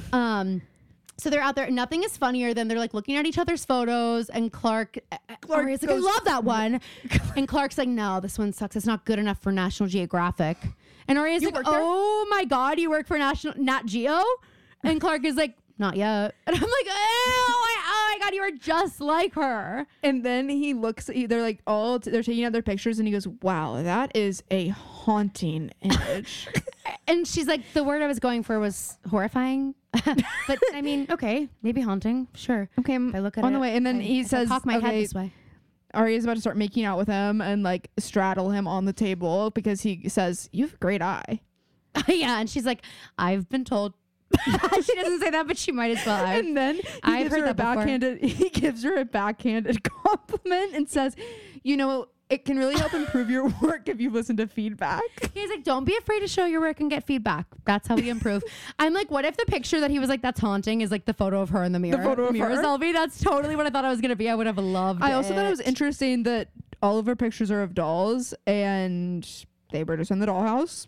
um, so they're out there. Nothing is funnier than they're like looking at each other's photos, and Clark, Clark Arya's like, goes- I love that one, and Clark's like, no, this one sucks. It's not good enough for National Geographic. And Arya's You like, work there? oh my god, you work for National Nat Geo? And Clark is like, not yet. And I'm like, oh my, oh my god, you are just like her. And then he looks, he- they're like, all, t- they're taking out their pictures, and he goes, wow, that is a haunting image. And she's like, the word I was going for was horrifying. But I mean, okay, maybe haunting. Sure. Okay, I'm If I look at on it, the way. And then I- he if I says, cock my head okay, this way. Arya's about to start making out with him and like straddle him on the table because he says, you have a great eye. Yeah, and she's like, I've been told. She doesn't say that, but she might as well. I- And then he I've gives heard her a that before. backhanded, he gives her a backhanded compliment and says, you know, it can really help improve your work if you listen to feedback. He's like, don't be afraid to show your work and get feedback. That's how we improve. I'm like, what if the picture that he was like, that's haunting, is like the photo of her in the mirror? photo of mirror her? selfie. That's totally what I thought I was gonna be. I would have loved. I also thought it was it. interesting that all of her pictures are of dolls and they were just in the dollhouse.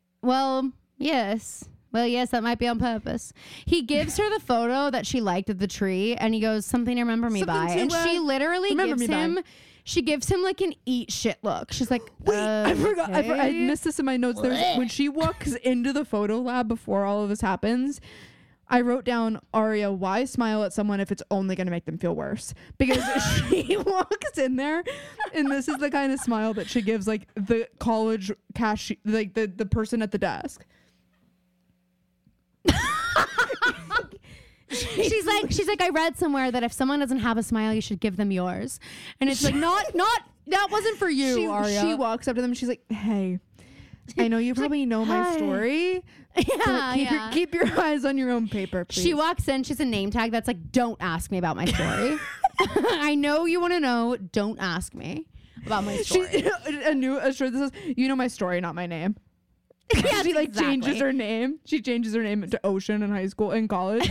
Well, yes. Well, yes, that might be on purpose. He gives her the photo that she liked of the tree, and he goes, something to remember me Something by. to, And uh, she literally remember gives me by. him, she gives him like an eat shit look. She's like, Wait, I forgot. I, for- I okay. missed this in my notes. There's when she walks into the photo lab before all of this happens. I wrote down, Arya, why smile at someone if it's only going to make them feel worse? Because she walks in there, and this is the kind of smile that she gives like the college cash, like the the person at the desk. She's like, she's like, I read somewhere that if someone doesn't have a smile, you should give them yours. And it's like, not, not, that wasn't for you, She, Arya. she walks up to them and she's like, hey, I know you probably know my "Hi." story. yeah, but keep, yeah. your, keep your eyes on your own paper, please. She walks in, she's a name tag that's like, don't ask me about my story. I know you want to know. Don't ask me about my story. She a new a shirt that says, you know my story, not my name. Yes, She like exactly. changes her name. She changes her name to Ocean in high school in college.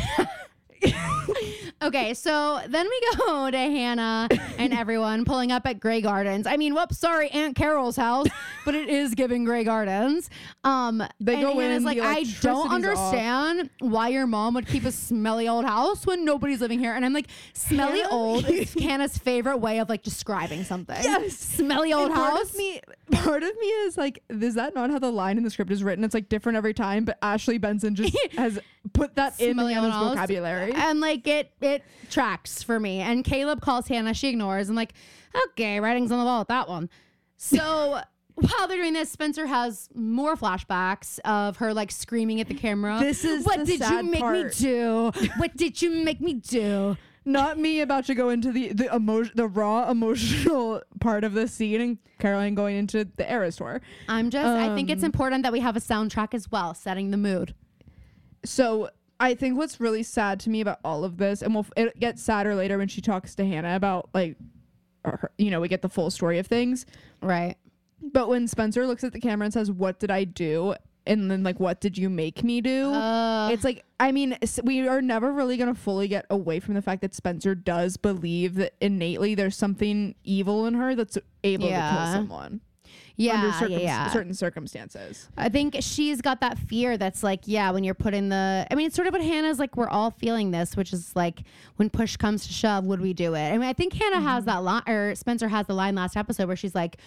Okay, so then we go to Hannah and everyone pulling up at Grey Gardens. I mean, whoops, sorry, Aunt Carol's house, but it is giving Grey Gardens. Um, They and go in, Hannah's like, the I electricity's don't off." understand why your mom would keep a smelly old house when nobody's living here. And I'm like, smelly Hannah? old is Hannah's favorite way of like describing something. Yes. Smelly old And part house. of me, part of me is like, is that not how the line in the script is written? It's like different every time, but Ashley Benson just has put that in Smelly old Hannah's house. vocabulary. And like it it tracks for me. And Caleb calls Hannah, she ignores. I'm like, okay, writing's on the wall with that one. So while they're doing this, Spencer has more flashbacks of her like screaming at the camera. This is what the did you sad make part. me do? What did you make me do? Not me about to go into the the emotion, the raw emotional part of the scene, and Caroline going into the Eras tour. I'm just I think it's Um, important that we have a soundtrack as well, setting the mood. So I think what's really sad to me about all of this, and we'll, it gets sadder later when she talks to Hannah about like, her, you know, we get the full story of things. Right. But when Spencer looks at the camera and says, "What did I do?" and then like, "What did you make me do?" Uh, it's like, I mean, s- we are never really gonna fully get away from the fact that Spencer does believe that innately there's something evil in her that's able to Yeah. kill someone yeah, under yeah, circum- yeah. certain circumstances. I think she's got that fear that's like, yeah, when you're put in the, I mean, it's sort of what Hannah's like, we're all feeling this, which is like, when push comes to shove, would we do it? I mean, I think Hannah has that line, or Spencer has the line last episode where she's like,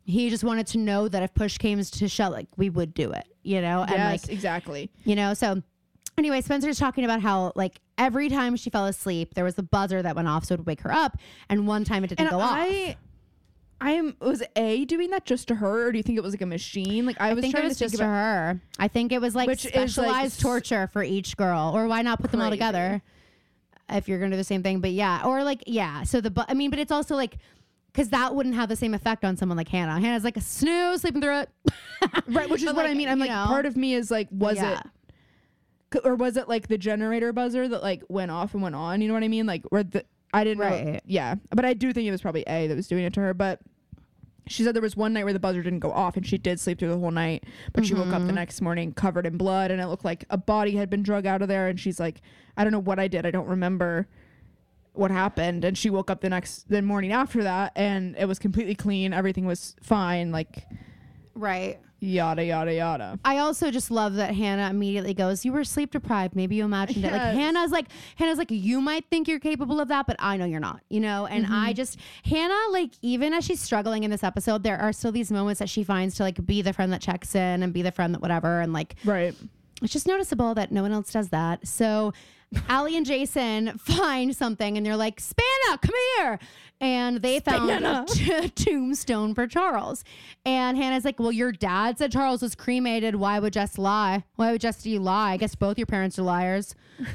He just wanted to know that if push came to shove, like we would do it, you know? And Yes, like, exactly. you know, so anyway, Spencer's talking about how like every time she fell asleep, there was the buzzer that went off, so it would wake her up. And one time it didn't And go I, off. I'm was A doing that just to her, or do you think it was like a machine? Like I, I was think it trying was to think just about, to her. I think it was like Which is, like, specialized s- torture for each girl, or why not put them all Crazy. together if you're gonna do the same thing? But yeah, or like yeah. So the bu- I mean, but it's also like because that wouldn't have the same effect on someone like Hannah. Hannah's like a snooze, sleeping through it, right? Which is But, what like, I mean. I'm you like, know. part of me is like, was Yeah. it, c- or was it like the generator buzzer that like went off and went on? You know what I mean? Like where the I didn't know. Right. Yeah, but I do think it was probably A that was doing it to her. But she said there was one night where the buzzer didn't go off, and she did sleep through the whole night. But she woke up Mm-hmm. the next morning covered in blood, and it looked like a body had been drug out of there. And she's like, I don't know what I did. I don't remember what happened. And she woke up the next the morning after that, and it was completely clean. Everything was fine. Like right? yada yada yada. I also just love that Hannah immediately goes, "You were sleep deprived. Maybe you imagined it." Like Yes. Hannah's like, Hannah's like, "You might think you're capable of that, but I know you're not." You know, and Mm-hmm. I just Hannah, like, even as she's struggling in this episode, there are still these moments that she finds to like be the friend that checks in and be the friend that whatever, and like Right. it's just noticeable that no one else does that. So Allie and Jason find something and they're like, Spanna, come here. And they found a t- tombstone for Charles. And Hannah's like, well, your dad said Charles was cremated. Why would Jess lie? Why would Jess you lie? I guess both your parents are liars.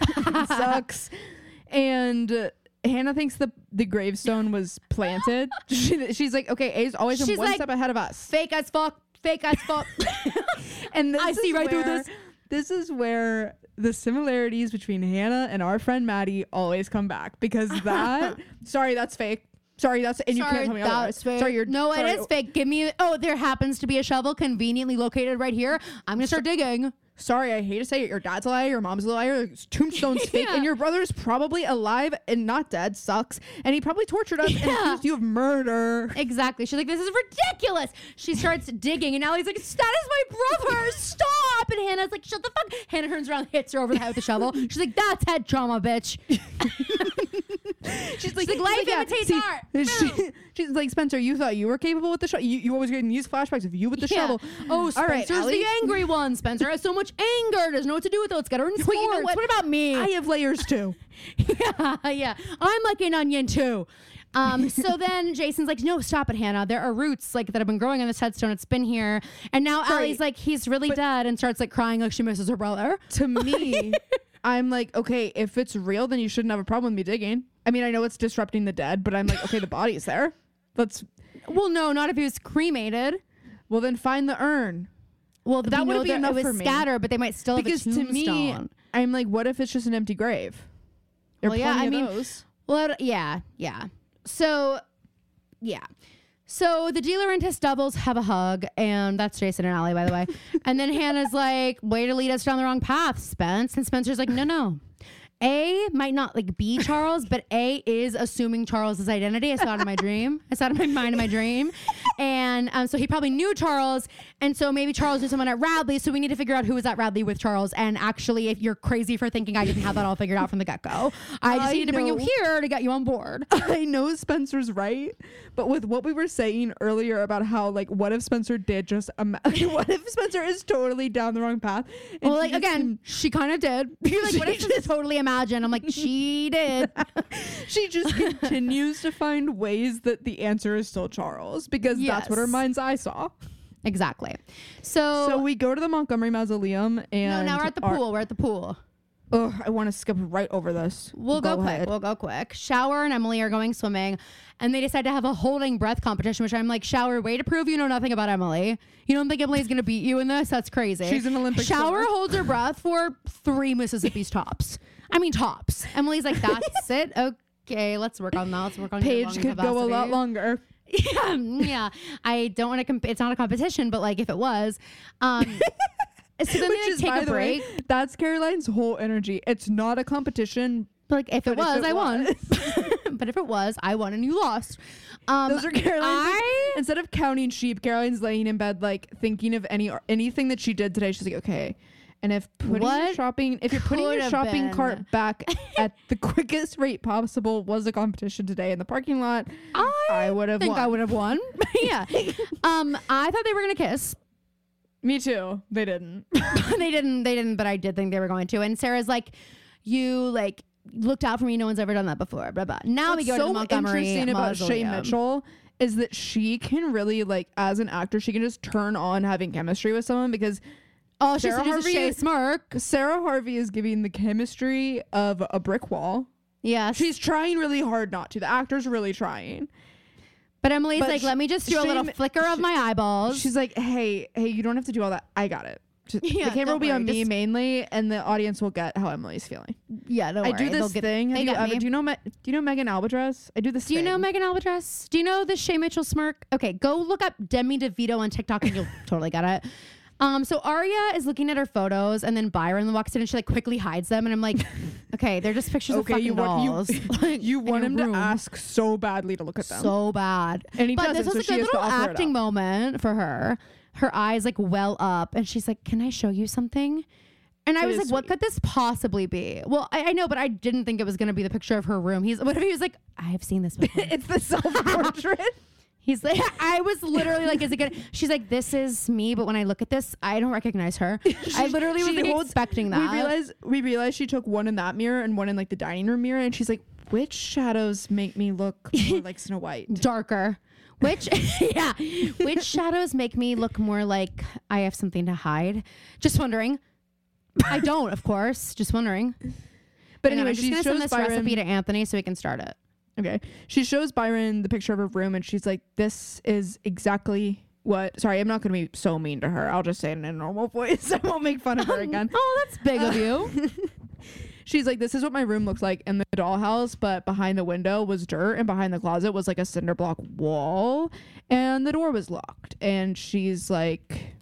Sucks. And uh, Hannah thinks the the gravestone was planted. she, she's like, okay, A's always She's in one like, step ahead of us. Fake as fuck. Fake as fuck. And this I is see right through where- this. This is where the similarities between Hannah and our friend Maddie always come back, because that. Sorry, that's fake. Sorry, that's and you Sorry, can't tell me otherwise. that's fake. Sorry, you're no, sorry. it is fake. Give me. Oh, there happens to be a shovel conveniently located right here. I'm gonna start digging. Sorry, I hate to say it. Your dad's a liar. Your mom's a liar. Tombstone's fake, Yeah. and your brother's probably alive and not dead. Sucks, and he probably tortured us and Yeah. accused you of murder. Exactly. She's like, this is ridiculous. She starts digging, and Allie's like, that is my brother. Stop. And Hannah's like, shut the fuck. Hannah turns around, hits her over the head with a shovel. She's like, that's head trauma, bitch. She's like, like, life she's yeah, imitates see, art. she- she's like, Spencer, you thought you were capable with the shovel. You, you always getting these flashbacks of you with the Yeah. shovel. Oh, All right, Spencer's Allie. the angry one. Spencer has so much anger. Doesn't know what to do with it. Let's get her in sports. Well, you know what? what? about me? I have layers too. yeah, yeah. I'm like an onion too. Um, so then Jason's like, no, stop it, Hannah. There are roots like that have been growing on this headstone. It's been here. And now Sorry, Allie's like, he's really dead, and starts like crying like she misses her brother. To me, I'm like, okay, if it's real, then you shouldn't have a problem with me digging. I mean, I know it's disrupting the dead, but I'm like, okay, the body's there. Let's. Well, no, not if he was cremated. Well, then find the urn. Well, That we know would be that enough it was for me. scattered, but they might still Because have a to me, tombstone. I'm like, what if it's just an empty grave? There are Well, yeah, plenty I of mean, those. Well, it- yeah, yeah. So, yeah. So the dealer and his doubles have a hug, and that's Jason and Allie, by the way. And then Hannah's like, way to lead us down the wrong path, Spence. And Spencer's like, no, no. A might not like be Charles, but A is assuming Charles's identity. I saw it in my dream. I saw it in my mind in my dream. And um, so he probably knew Charles. And so maybe Charles knew someone at Radley. So we need to figure out who was at Radley with Charles. And actually, if you're crazy for thinking I didn't have that all figured out from the get-go, I just I needed to bring you know. here to get you on board. I know Spencer's right, but with what we were saying earlier about how, like, what if Spencer did just, ima- what if Spencer is totally down the wrong path? and Well, she like, just again, she kind of did. You're like, what if She she just totally imagine? I'm like, she did. she just continues to find ways that the answer is still Charles, because that's what her Yes. mind's eye saw. Exactly. So, So we go to the Montgomery Mausoleum, and no, now we're at the our- pool. We're at the pool. Ugh, I want to skip right over this. We'll go, quick. ahead. We'll go quick. Shower and Emily are going swimming, and they decide to have a holding breath competition, which I'm like, Shower, way to prove you know nothing about Emily. You don't think Emily's going to beat you in this? That's crazy. She's an Olympic Shower swimmer. holds her breath for three Mississippi's tops. I mean, tops. Emily's like, that's it? Okay, let's work on that. Let's work on your Paige lung could go a lot capacity. longer. Yeah, yeah. I don't want to. Comp- it's not a competition, but like if it was, um, so then Which they like, is, take by a the break. way, that's Caroline's whole energy. It's not a competition. But like if it But if was, it I won. But if it was, I won and you lost. Um, Those are Caroline's. I Instead of counting sheep, Caroline's laying in bed, like thinking of any anything that she did today. She's like, okay, And if putting What your shopping, if you're putting could your have shopping been? cart back at the quickest rate possible was a competition today in the parking lot, I, I would have think won. I would have won. Yeah. Um, I thought they were gonna kiss. Me too. They didn't. they didn't. They didn't. But I did think they were going to. And Sarah's like, you like looked out for me. No one's ever done that before. Blah blah. Now What's we go so to the Montgomery interesting about Shay Mausoleum. Mitchell is that she can really like, as an actor, she can just turn on having chemistry with someone because Oh, she's Sarah just a Harvey Shay is- smirk. Sarah Harvey is giving the chemistry of a brick wall. Yes. She's trying really hard not to. The actor's really trying. But Emily's but like, sh- let me just do a Shay little Mi- flicker of Sh- my eyeballs. She's like, hey, hey, you don't have to do all that. I got it. Just- Yeah, the camera don't will be on worry, me just- mainly, and the audience will get how Emily's feeling. yeah, don't I worry. do They'll this get- thing. Have they you get ever? me. Do you know? Me- do you know Megan Albatross? I do this. Do you thing. know Megan Albatross? Do you know the Shay Mitchell smirk? Okay, go look up Demi DeVito on TikTok and you'll totally get it. Um, so Arya is looking at her photos and then Byron walks in and she like quickly hides them and I'm like, okay, they're just pictures Okay, of fucking you want dolls. you, Like, you in want your him room. to ask so badly to look at them, So bad. and he But doesn't. this was so a she good has to little offer it acting up. moment for her. Her eyes like well up and she's like, can I show you something? And I It was is like, what sweet. could this possibly be? Well, I, I know, but I didn't think it was going to be the picture of her room. He's, what if he was like, I have seen this before. It's the self-portrait. He's like, I was literally like, is it good? She's like, this is me, but when I look at this, I don't recognize her. I literally was She like holds- expecting that. We realized we realized she took one in that mirror and one in like the dining room mirror, and she's like, which shadows make me look more like Snow White? Darker. Which, yeah, which shadows make me look more like I have something to hide? Just wondering. I don't, of course. Just wondering. But Hang on, anyway, I'm just she gonna shows send this Byron. recipe to Anthony so we can start it. Okay, she shows Byron the picture of her room, and she's like, "This is exactly what." Sorry, I'm not going to be so mean to her. I'll just say it in a normal voice. I won't make fun of her again. Oh, that's big of you. She's like, "This is what my room looks like in the dollhouse, but behind the window was dirt, and behind the closet was like a cinder block wall, and the door was locked." And she's like,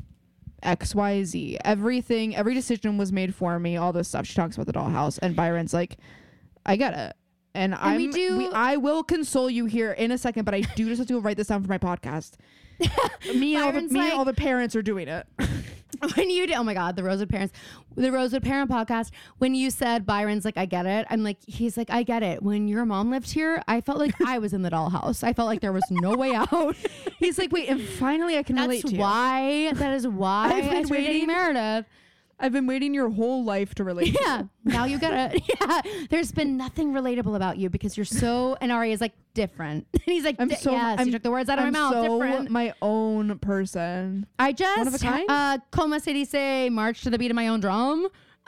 X Y Z. Everything, every decision was made for me. All this stuff. She talks about the dollhouse, and Byron's like, "I get it." And, And I'm, we do- I will console you here in a second, but I do just have to go write this down for my podcast. me and all the, Byron's me and like- all the parents are doing it. When you did, oh my God, the Rosewood Parents, the Rosewood Parent podcast, when you said Byron's like, I get it. I'm like, he's like, I get it. When your mom lived here, I felt like I was in the dollhouse. I felt like there was no way out. He's like, wait, and finally I can relate That's to you. why, that is why I've been I started dating waiting- Meredith. I've been waiting your whole life to relate. to Yeah, now you get it. Yeah, there's been nothing relatable about you because you're so, and Ari is like different. And he's like, I'm "D- so yes, I'm, you took the words out of I'm my mouth. so different. my own person. I just, one of a kind? uh, como se dice, march to the beat of my own drum.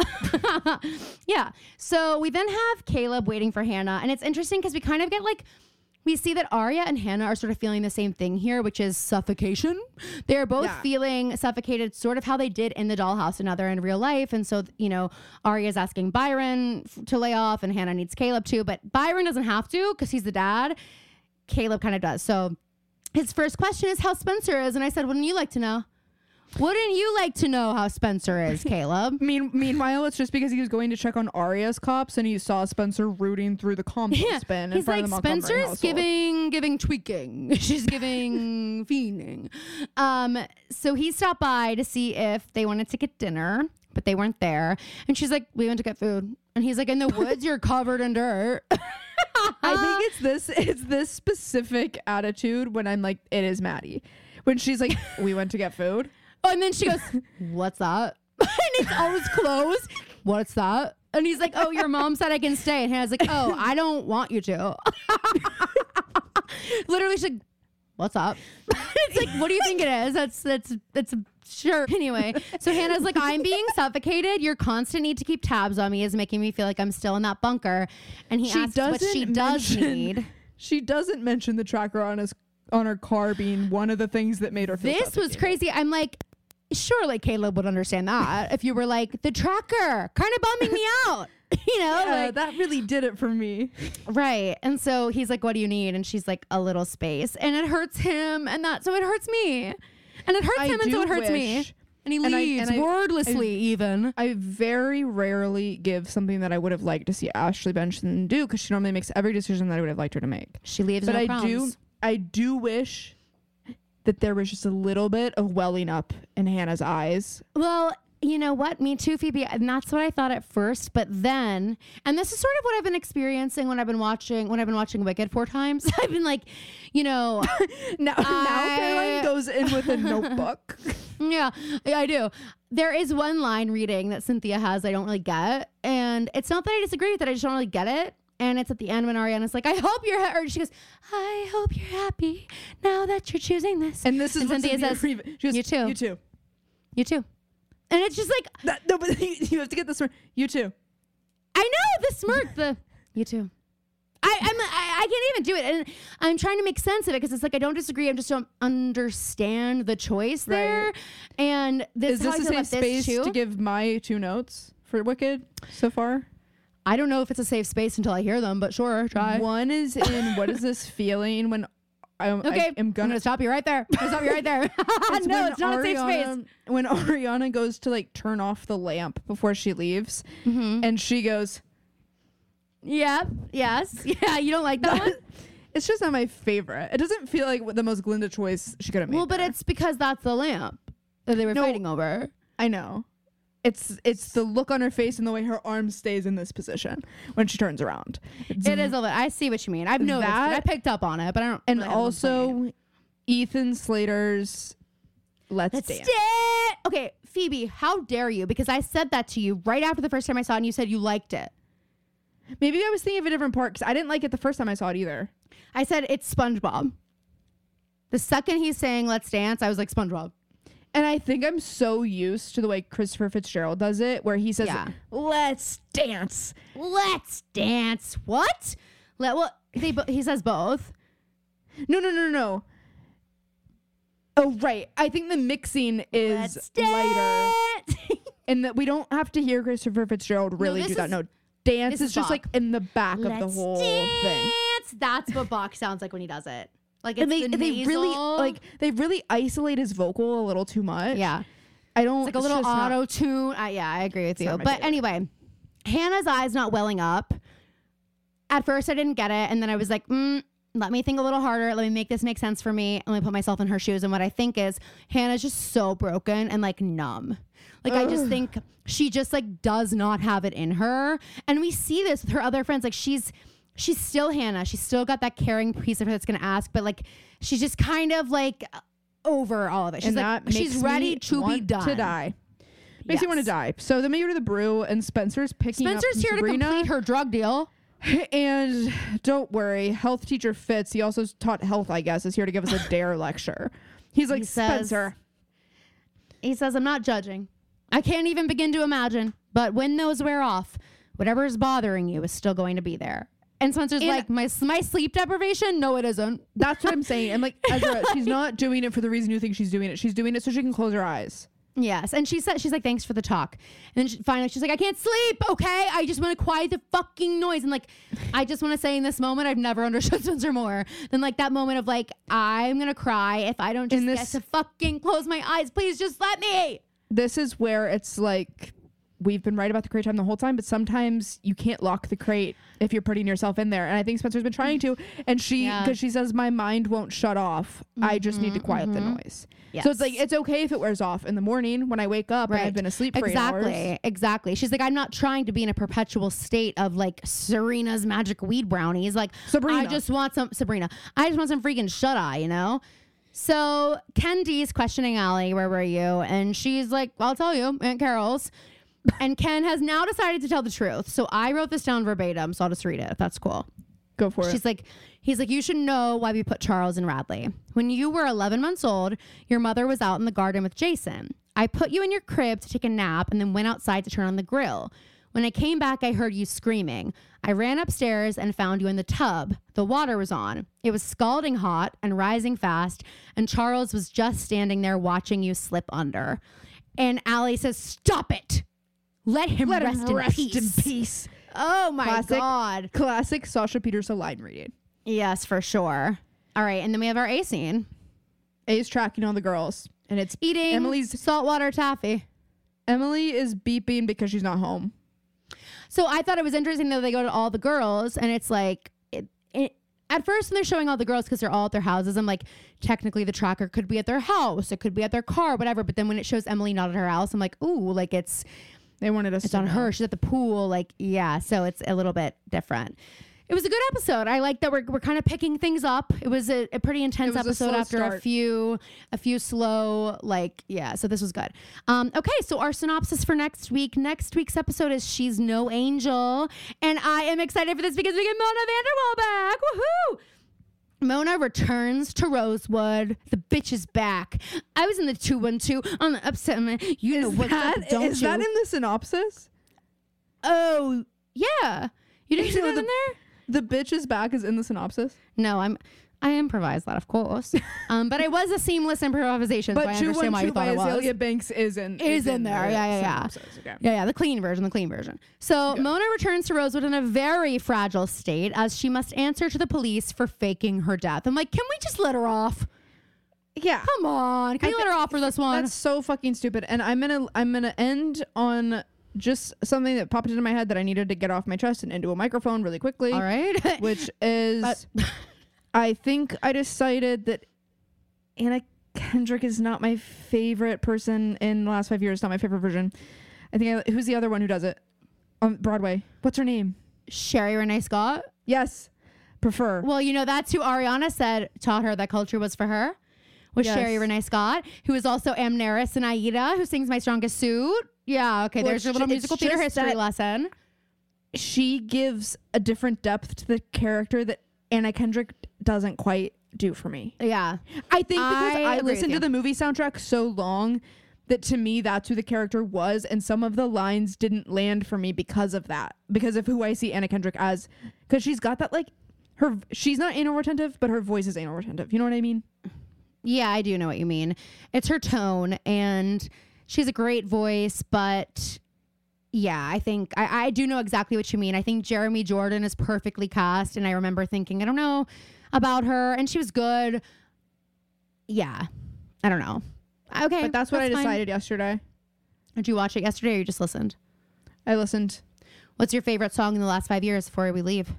Yeah. So we then have Caleb waiting for Hannah. And it's interesting because we kind of get like, we see that Arya and Hannah are sort of feeling the same thing here, which is suffocation. They're both Yeah. feeling suffocated, sort of how they did in the dollhouse and now they're in real life. And so, you know, Arya's asking Byron f- to lay off and Hannah needs Caleb too. But Byron doesn't have to because he's the dad. Caleb kind of does. So his first question is how Spencer is. And I said, wouldn't you like to know? Wouldn't you like to know how Spencer is, Caleb? Mean, meanwhile, it's just because he was going to check on Arya's cops and he saw Spencer rooting through the compost Yeah. bin in He's front like, of the Montgomery Spencer's household. giving giving tweaking. She's giving fiending. Um, so he stopped by to see if they wanted to get dinner, but they weren't there. And she's like, we went to get food. And he's like, in the woods, you're covered in dirt. I think it's this it's this specific attitude when I'm like, it is Maddie. When she's like, we went to get food. Oh, and then she goes, what's that? And it's always closed. What's that? And he's like, oh, your mom said I can stay. And Hannah's like, oh, I don't want you to. Literally, she's like, what's up? It's like, what do you think it is? That's, that's, that's, sure. Anyway, so Hannah's like, I'm being suffocated. Your constant need to keep tabs on me is making me feel like I'm still in that bunker. And he She asks what she doesn't does mention- need. She doesn't mention the tracker on his on her car being one of the things that made her feel This was suffocated. crazy. I'm like, surely Caleb would understand that if you were like, the tracker kind of bumming me out. You know, Yeah, like, that really did it for me. right. And so he's like, what do you need? And she's like, a little space. And it hurts him. And that, so it hurts me. And it hurts I him. And so do it hurts me. wish- And he and I- leaves and I- wordlessly, I- even. I very rarely give something that I would have liked to see Ashley Benson do because she normally makes every decision that I would have liked her to make. She leaves But no I crumbs. do, I do wish that there was just a little bit of welling up in Hannah's eyes. Well, you know what? Me too, Phoebe. And that's what I thought at first. But then, and this is sort of what I've been experiencing when I've been watching when I've been watching Wicked four times. I've been like, you know, now, I- now Caroline goes in with a notebook. yeah, I do. There is one line reading that Cynthia has I don't really get. And it's not that I disagree with it. I just don't really get it. And it's at the end when Ariana's like, I hope you're, ha-, or she goes, I hope you're happy now that you're choosing this. And this is And what Cynthia Cynthia says, Freeman- she goes, you too. You too. You too. And it's just like, That, no, but you, you have to get this one. You too. I know the smirk, the, you too. I, I'm, I, I can't even do it. And I'm trying to make sense of it because it's like, I don't disagree. I just don't understand the choice there. Right. And this Is is how this I a feel about safe this space too. to give my two notes for Wicked so far? I don't know if it's a safe space until I hear them, but sure, try. One is in what is this feeling when I, Okay, I am I'm gonna gonna stop you right there. I'm gonna stop you right there. It's no, when it's not a safe space. Ariana- When Ariana goes to like turn off the lamp before she leaves, Mm-hmm. and she goes, Yeah. Yes. Yeah. You don't like that one? "It's just not my favorite." It doesn't feel like the most Glinda choice she could have made. Well, but there. it's because that's the lamp that they were No. fighting over. I know. It's it's the look on her face and the way her arm stays in this position when she turns around. It's It is a little. I see what you mean. I've noticed That- it. I picked up on it, but I don't. and really have a complaint. also Ethan Slater's "Let's, Let's Dance." dance. Okay, Phoebe, how dare you? Because I said that to you right after the first time I saw it, and you said you liked it. Maybe I was thinking of a different part because I didn't like it the first time I saw it either. I said it's SpongeBob. The second he's saying "Let's dance," I was like SpongeBob. And I think I'm so used to the way Christopher Fitzgerald does it, where he says, Yeah. "Let's dance." Let's dance. What? Let well. They bo- he says both. No, no, no, no, no. Oh, right. I think the mixing is Let's lighter, dance. and that we don't have to hear Christopher Fitzgerald really this do that. is- No, dance this is is just Bach. like in the back of the Let's whole thing. dance. That's what Bach sounds like when he does it. Like it's And they the they really nasal- like they really isolate his vocal a little too much. yeah. I don't. It's like a little just not- auto tune. Uh, yeah, I agree with you. not my But favorite. anyway, Hannah's eyes not welling up. At first, I didn't get it, and then I was like, mm, "Let me think a little harder. Let me make this make sense for me. Let me put myself in her shoes." And what I think is, Hannah's just so broken and like numb. Like I just Ugh. think she just like does not have it in her, and we see this with her other friends. Like she's she's still Hannah. She's still got that caring piece of her that's gonna ask, but like she's just kind of like over all of it. She's and like that she's makes ready me to be want done. to die. Makes me want to Yes. die. So then we go to the brew, and Spencer's picking up Spencer's from here Sabrina. to complete her drug deal. And don't worry, health teacher Fitz, he also taught health, I guess, is here to give us a dare lecture. He's like, He says- Spencer, He says, I'm not judging. I can't even begin to imagine. But when those wear off, whatever is bothering you is still going to be there. And Spencer's And- like, my my sleep deprivation? No, it isn't. that's what I'm saying. And like, Ezra, she's not doing it for the reason you think she's doing it. She's doing it so she can close her eyes. Yes. And she said, she's like, thanks for the talk. And then she, finally she's like, I can't sleep. Okay. I just want to quiet the fucking noise. And like, I just want to say in this moment, I've never understood Spencer more than like that moment of like, I'm going to cry if I don't just In get this- to fucking close my eyes. Please just let me. This is where it's like, we've been right about the crate time the whole time, but sometimes you can't lock the crate if you're putting yourself in there. And I think Spencer's been trying to, and she, Yeah. because she says, my mind won't shut off. I just need to quiet the noise. So it's like, Yes. it's okay if it wears off in the morning when I wake up and I've been asleep for exactly eight hours. exactly she's like, I'm not trying to be in a perpetual state of like Serena's magic weed brownies. Like Sabrina. I just want some Sabrina I just want some freaking shut eye, you know. So Ken D's questioning Allie, where were you? And she's like, I'll tell you, Aunt Carol's. And Ken has now decided to tell the truth. So I wrote this down verbatim, so I'll just read it if that's cool. Go for it. She's like, he's like, you should know why we put Charles and Radley. When you were eleven months old, your mother was out in the garden with Jason. I put you in your crib to take a nap and then went outside to turn on the grill. When I came back, I heard you screaming. I ran upstairs and found you in the tub. The water was on. It was scalding hot and rising fast, and Charles was just standing there watching you slip under. And Allie says, stop it. Let him, Let rest, him in, rest peace. in peace. Oh my Classic. God. Classic Sasha Peterson line reading. Yes, for sure. All right, and then we have our A scene. A's tracking all the girls, and it's Eating Emily's- saltwater taffy. Emily is beeping because she's not home. So I thought it was interesting that they go to all the girls, and it's like, it, it, at first when they're showing all the girls because they're all at their houses, I'm like, technically the tracker could be at their house, it could be at their car, whatever. But then when it shows Emily not at her house, I'm like, ooh, like it's They wanted us it's to on know. her. She's at the pool, like yeah. So it's a little bit different. It was a good episode. I like that we're we're kind of picking things up. It was a, a pretty intense It was a episode slow after a start. few a few slow like yeah. So this was good. Um, okay, so our synopsis for next week. Next week's episode is She's No Angel, and I am excited for this because we get Mona Vanderwaal back. Woohoo! Mona returns to Rosewood. The bitch is back. I was in the two one two on the upset. Man. You know Is what's that, up, don't is you? that in the synopsis? oh yeah, you didn't You see know that the- in there? The bitch is back is in the synopsis. No, I'm I improvised that, of course. um, but it was a seamless improvisation, so I But two understand one why you two thought by it was. Azalea Banks is in Is in there. the Yeah, yeah, yeah. synopsis. Okay. Yeah, yeah, the clean version, the clean version. So Mona returns to Rosewood in a very fragile state as she must answer to the police for faking her death. I'm like, can we just let her off? Yeah. Come on, can I we let thi- her off for this one? That's so fucking stupid. And I'm gonna I'm gonna end on just something that popped into my head that I needed to get off my chest and into a microphone really quickly. All right. Which is But- I think I decided that Anna Kendrick is not my favorite person in the last five years. Not my favorite version. I think I, who's the other one who does it on Broadway? What's her name? Sherry Renee Scott. Yes, prefer. Well, you know, that's who Ariana said taught her that culture was for her. Was Yes. Sherry Renee Scott, who is also Amneris and Aida, who sings My Strongest Suit. Yeah, okay, Well, there's your it's little ju- musical it's theater just history that- lesson. She gives a different depth to the character that Anna Kendrick doesn't quite do for me. Yeah. I think because I I, agree with listened you. to the movie soundtrack so long that to me that's who the character was, and some of the lines didn't land for me because of that, because of who I see Anna Kendrick as, because she's got that like her she's not anal retentive, but her voice is anal retentive. You know what I mean? Yeah, I do know what you mean. It's her tone, and she's a great voice, but yeah, I think I, I do know exactly what you mean. I think Jeremy Jordan is perfectly cast, and I remember thinking, I don't know about her, and she was good. Yeah, I don't know. Okay, But that's what I fine. decided yesterday. Did you watch it yesterday, or you just listened? I listened. What's your favorite song in the last five years before we leave?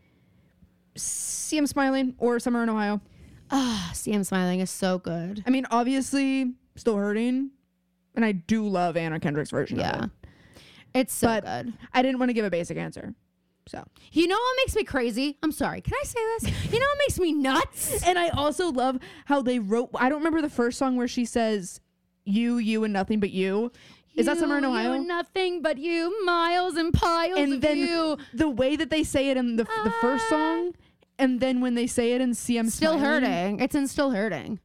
See I'm Smiling or Summer in Ohio. Ah, See I'm Smiling is so good. I mean, obviously, Still Hurting, and I do love Anna Kendrick's version of Yeah, it. it's so But- good. I didn't want to give a basic answer. So, You know what makes me crazy? I'm sorry. Can I say this? You know what makes me nuts? and I also love how they wrote. I don't remember the first song where she says "you, you, and nothing but you." Is that Summer in You, Ohio? you, nothing but you, miles and piles And of then you. the way that they say it in the the first song, and then when they say it in "See I'm Still Smiling," hurting. It's in Still Hurting.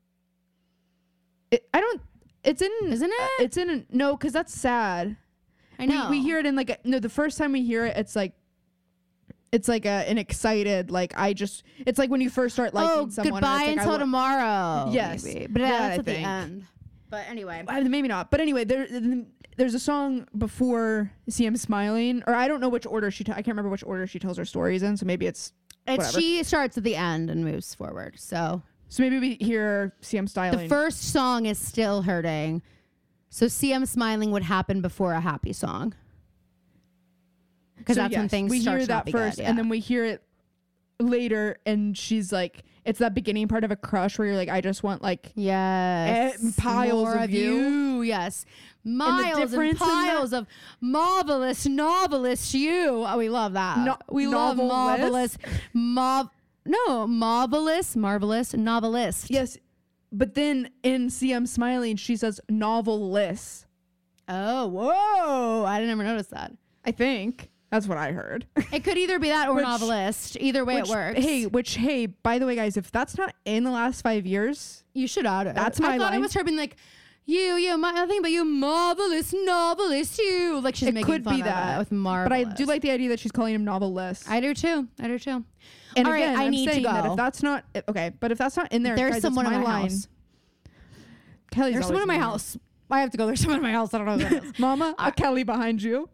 It, I don't. It's in. Isn't it? uh, it's in. No, because that's sad. I know. We, we hear it in like a, no. The first time we hear it, it's like. It's like a, an excited, like I just. It's like when you first start liking oh, someone. and goodbye it's like, I until wa- tomorrow. Yes. maybe. But That, that's I at the think. end. But anyway. Uh, maybe not. But anyway, there there's a song before "See I'm Smiling," or I don't know which order she. T- I can't remember which order she tells her stories in. So maybe it's. It's, whatever. she starts at the end and moves forward. So So maybe we hear "See I'm Styling." the first song is Still Hurting. So See I'm Smiling would happen before a happy song. Because So that's when yes, things we start hear to not that be first, good, yeah. and then we hear it later, and she's like, it's that beginning part of a crush where you're like, I just want like Yes. Eh, piles More of you. Yes. Miles and, difference in that- piles of marvelous, novelist you. Oh, we love that. No- we love novelist? marvelous. Mov- no, marvelous, marvelous, novelist. yes, but then in "See I'm Smiling," she says novelist. Oh, whoa. I didn't ever notice that. I think that's what I heard. It could either be that or Which- novelist. Either way Which, it works. Hey, which hey, by the way, guys, if that's not in the last five years, you should add it. That's I my thought it line. was her being like, you, you, my, nothing but you, marvelous, novelist, you. Like she's it making could fun be of that it with marvelous. But I do like the idea that she's calling him novelist. I do too. I do too. and All right, again, I I'm need to saying that go. if that's not okay, but if that's not in there, There's guys, someone that's in my my line. house. Kelly's There's someone in always my there. house. I have to go. There's someone in my house. I don't know who that is. Mama, a Kelly behind you.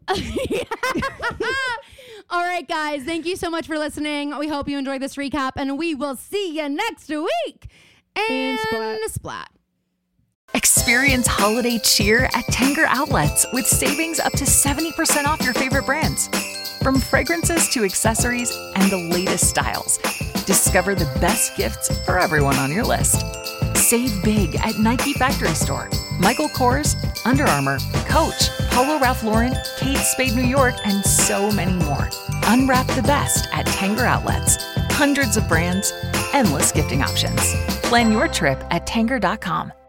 All right, guys. Thank you so much for listening. We hope you enjoyed this recap, and we will see you next week. And, And splat. splat. Experience holiday cheer at Tanger Outlets with savings up to seventy percent off your favorite brands. From fragrances to accessories and the latest styles, Discover the best gifts for everyone on your list. Save big at Nike Factory Store, Michael Kors, Under Armour, Coach, Polo Ralph Lauren, Kate Spade New York, and so many more. Unwrap the best at Tanger Outlets. Hundreds of brands, endless gifting options. Plan your trip at Tanger dot com.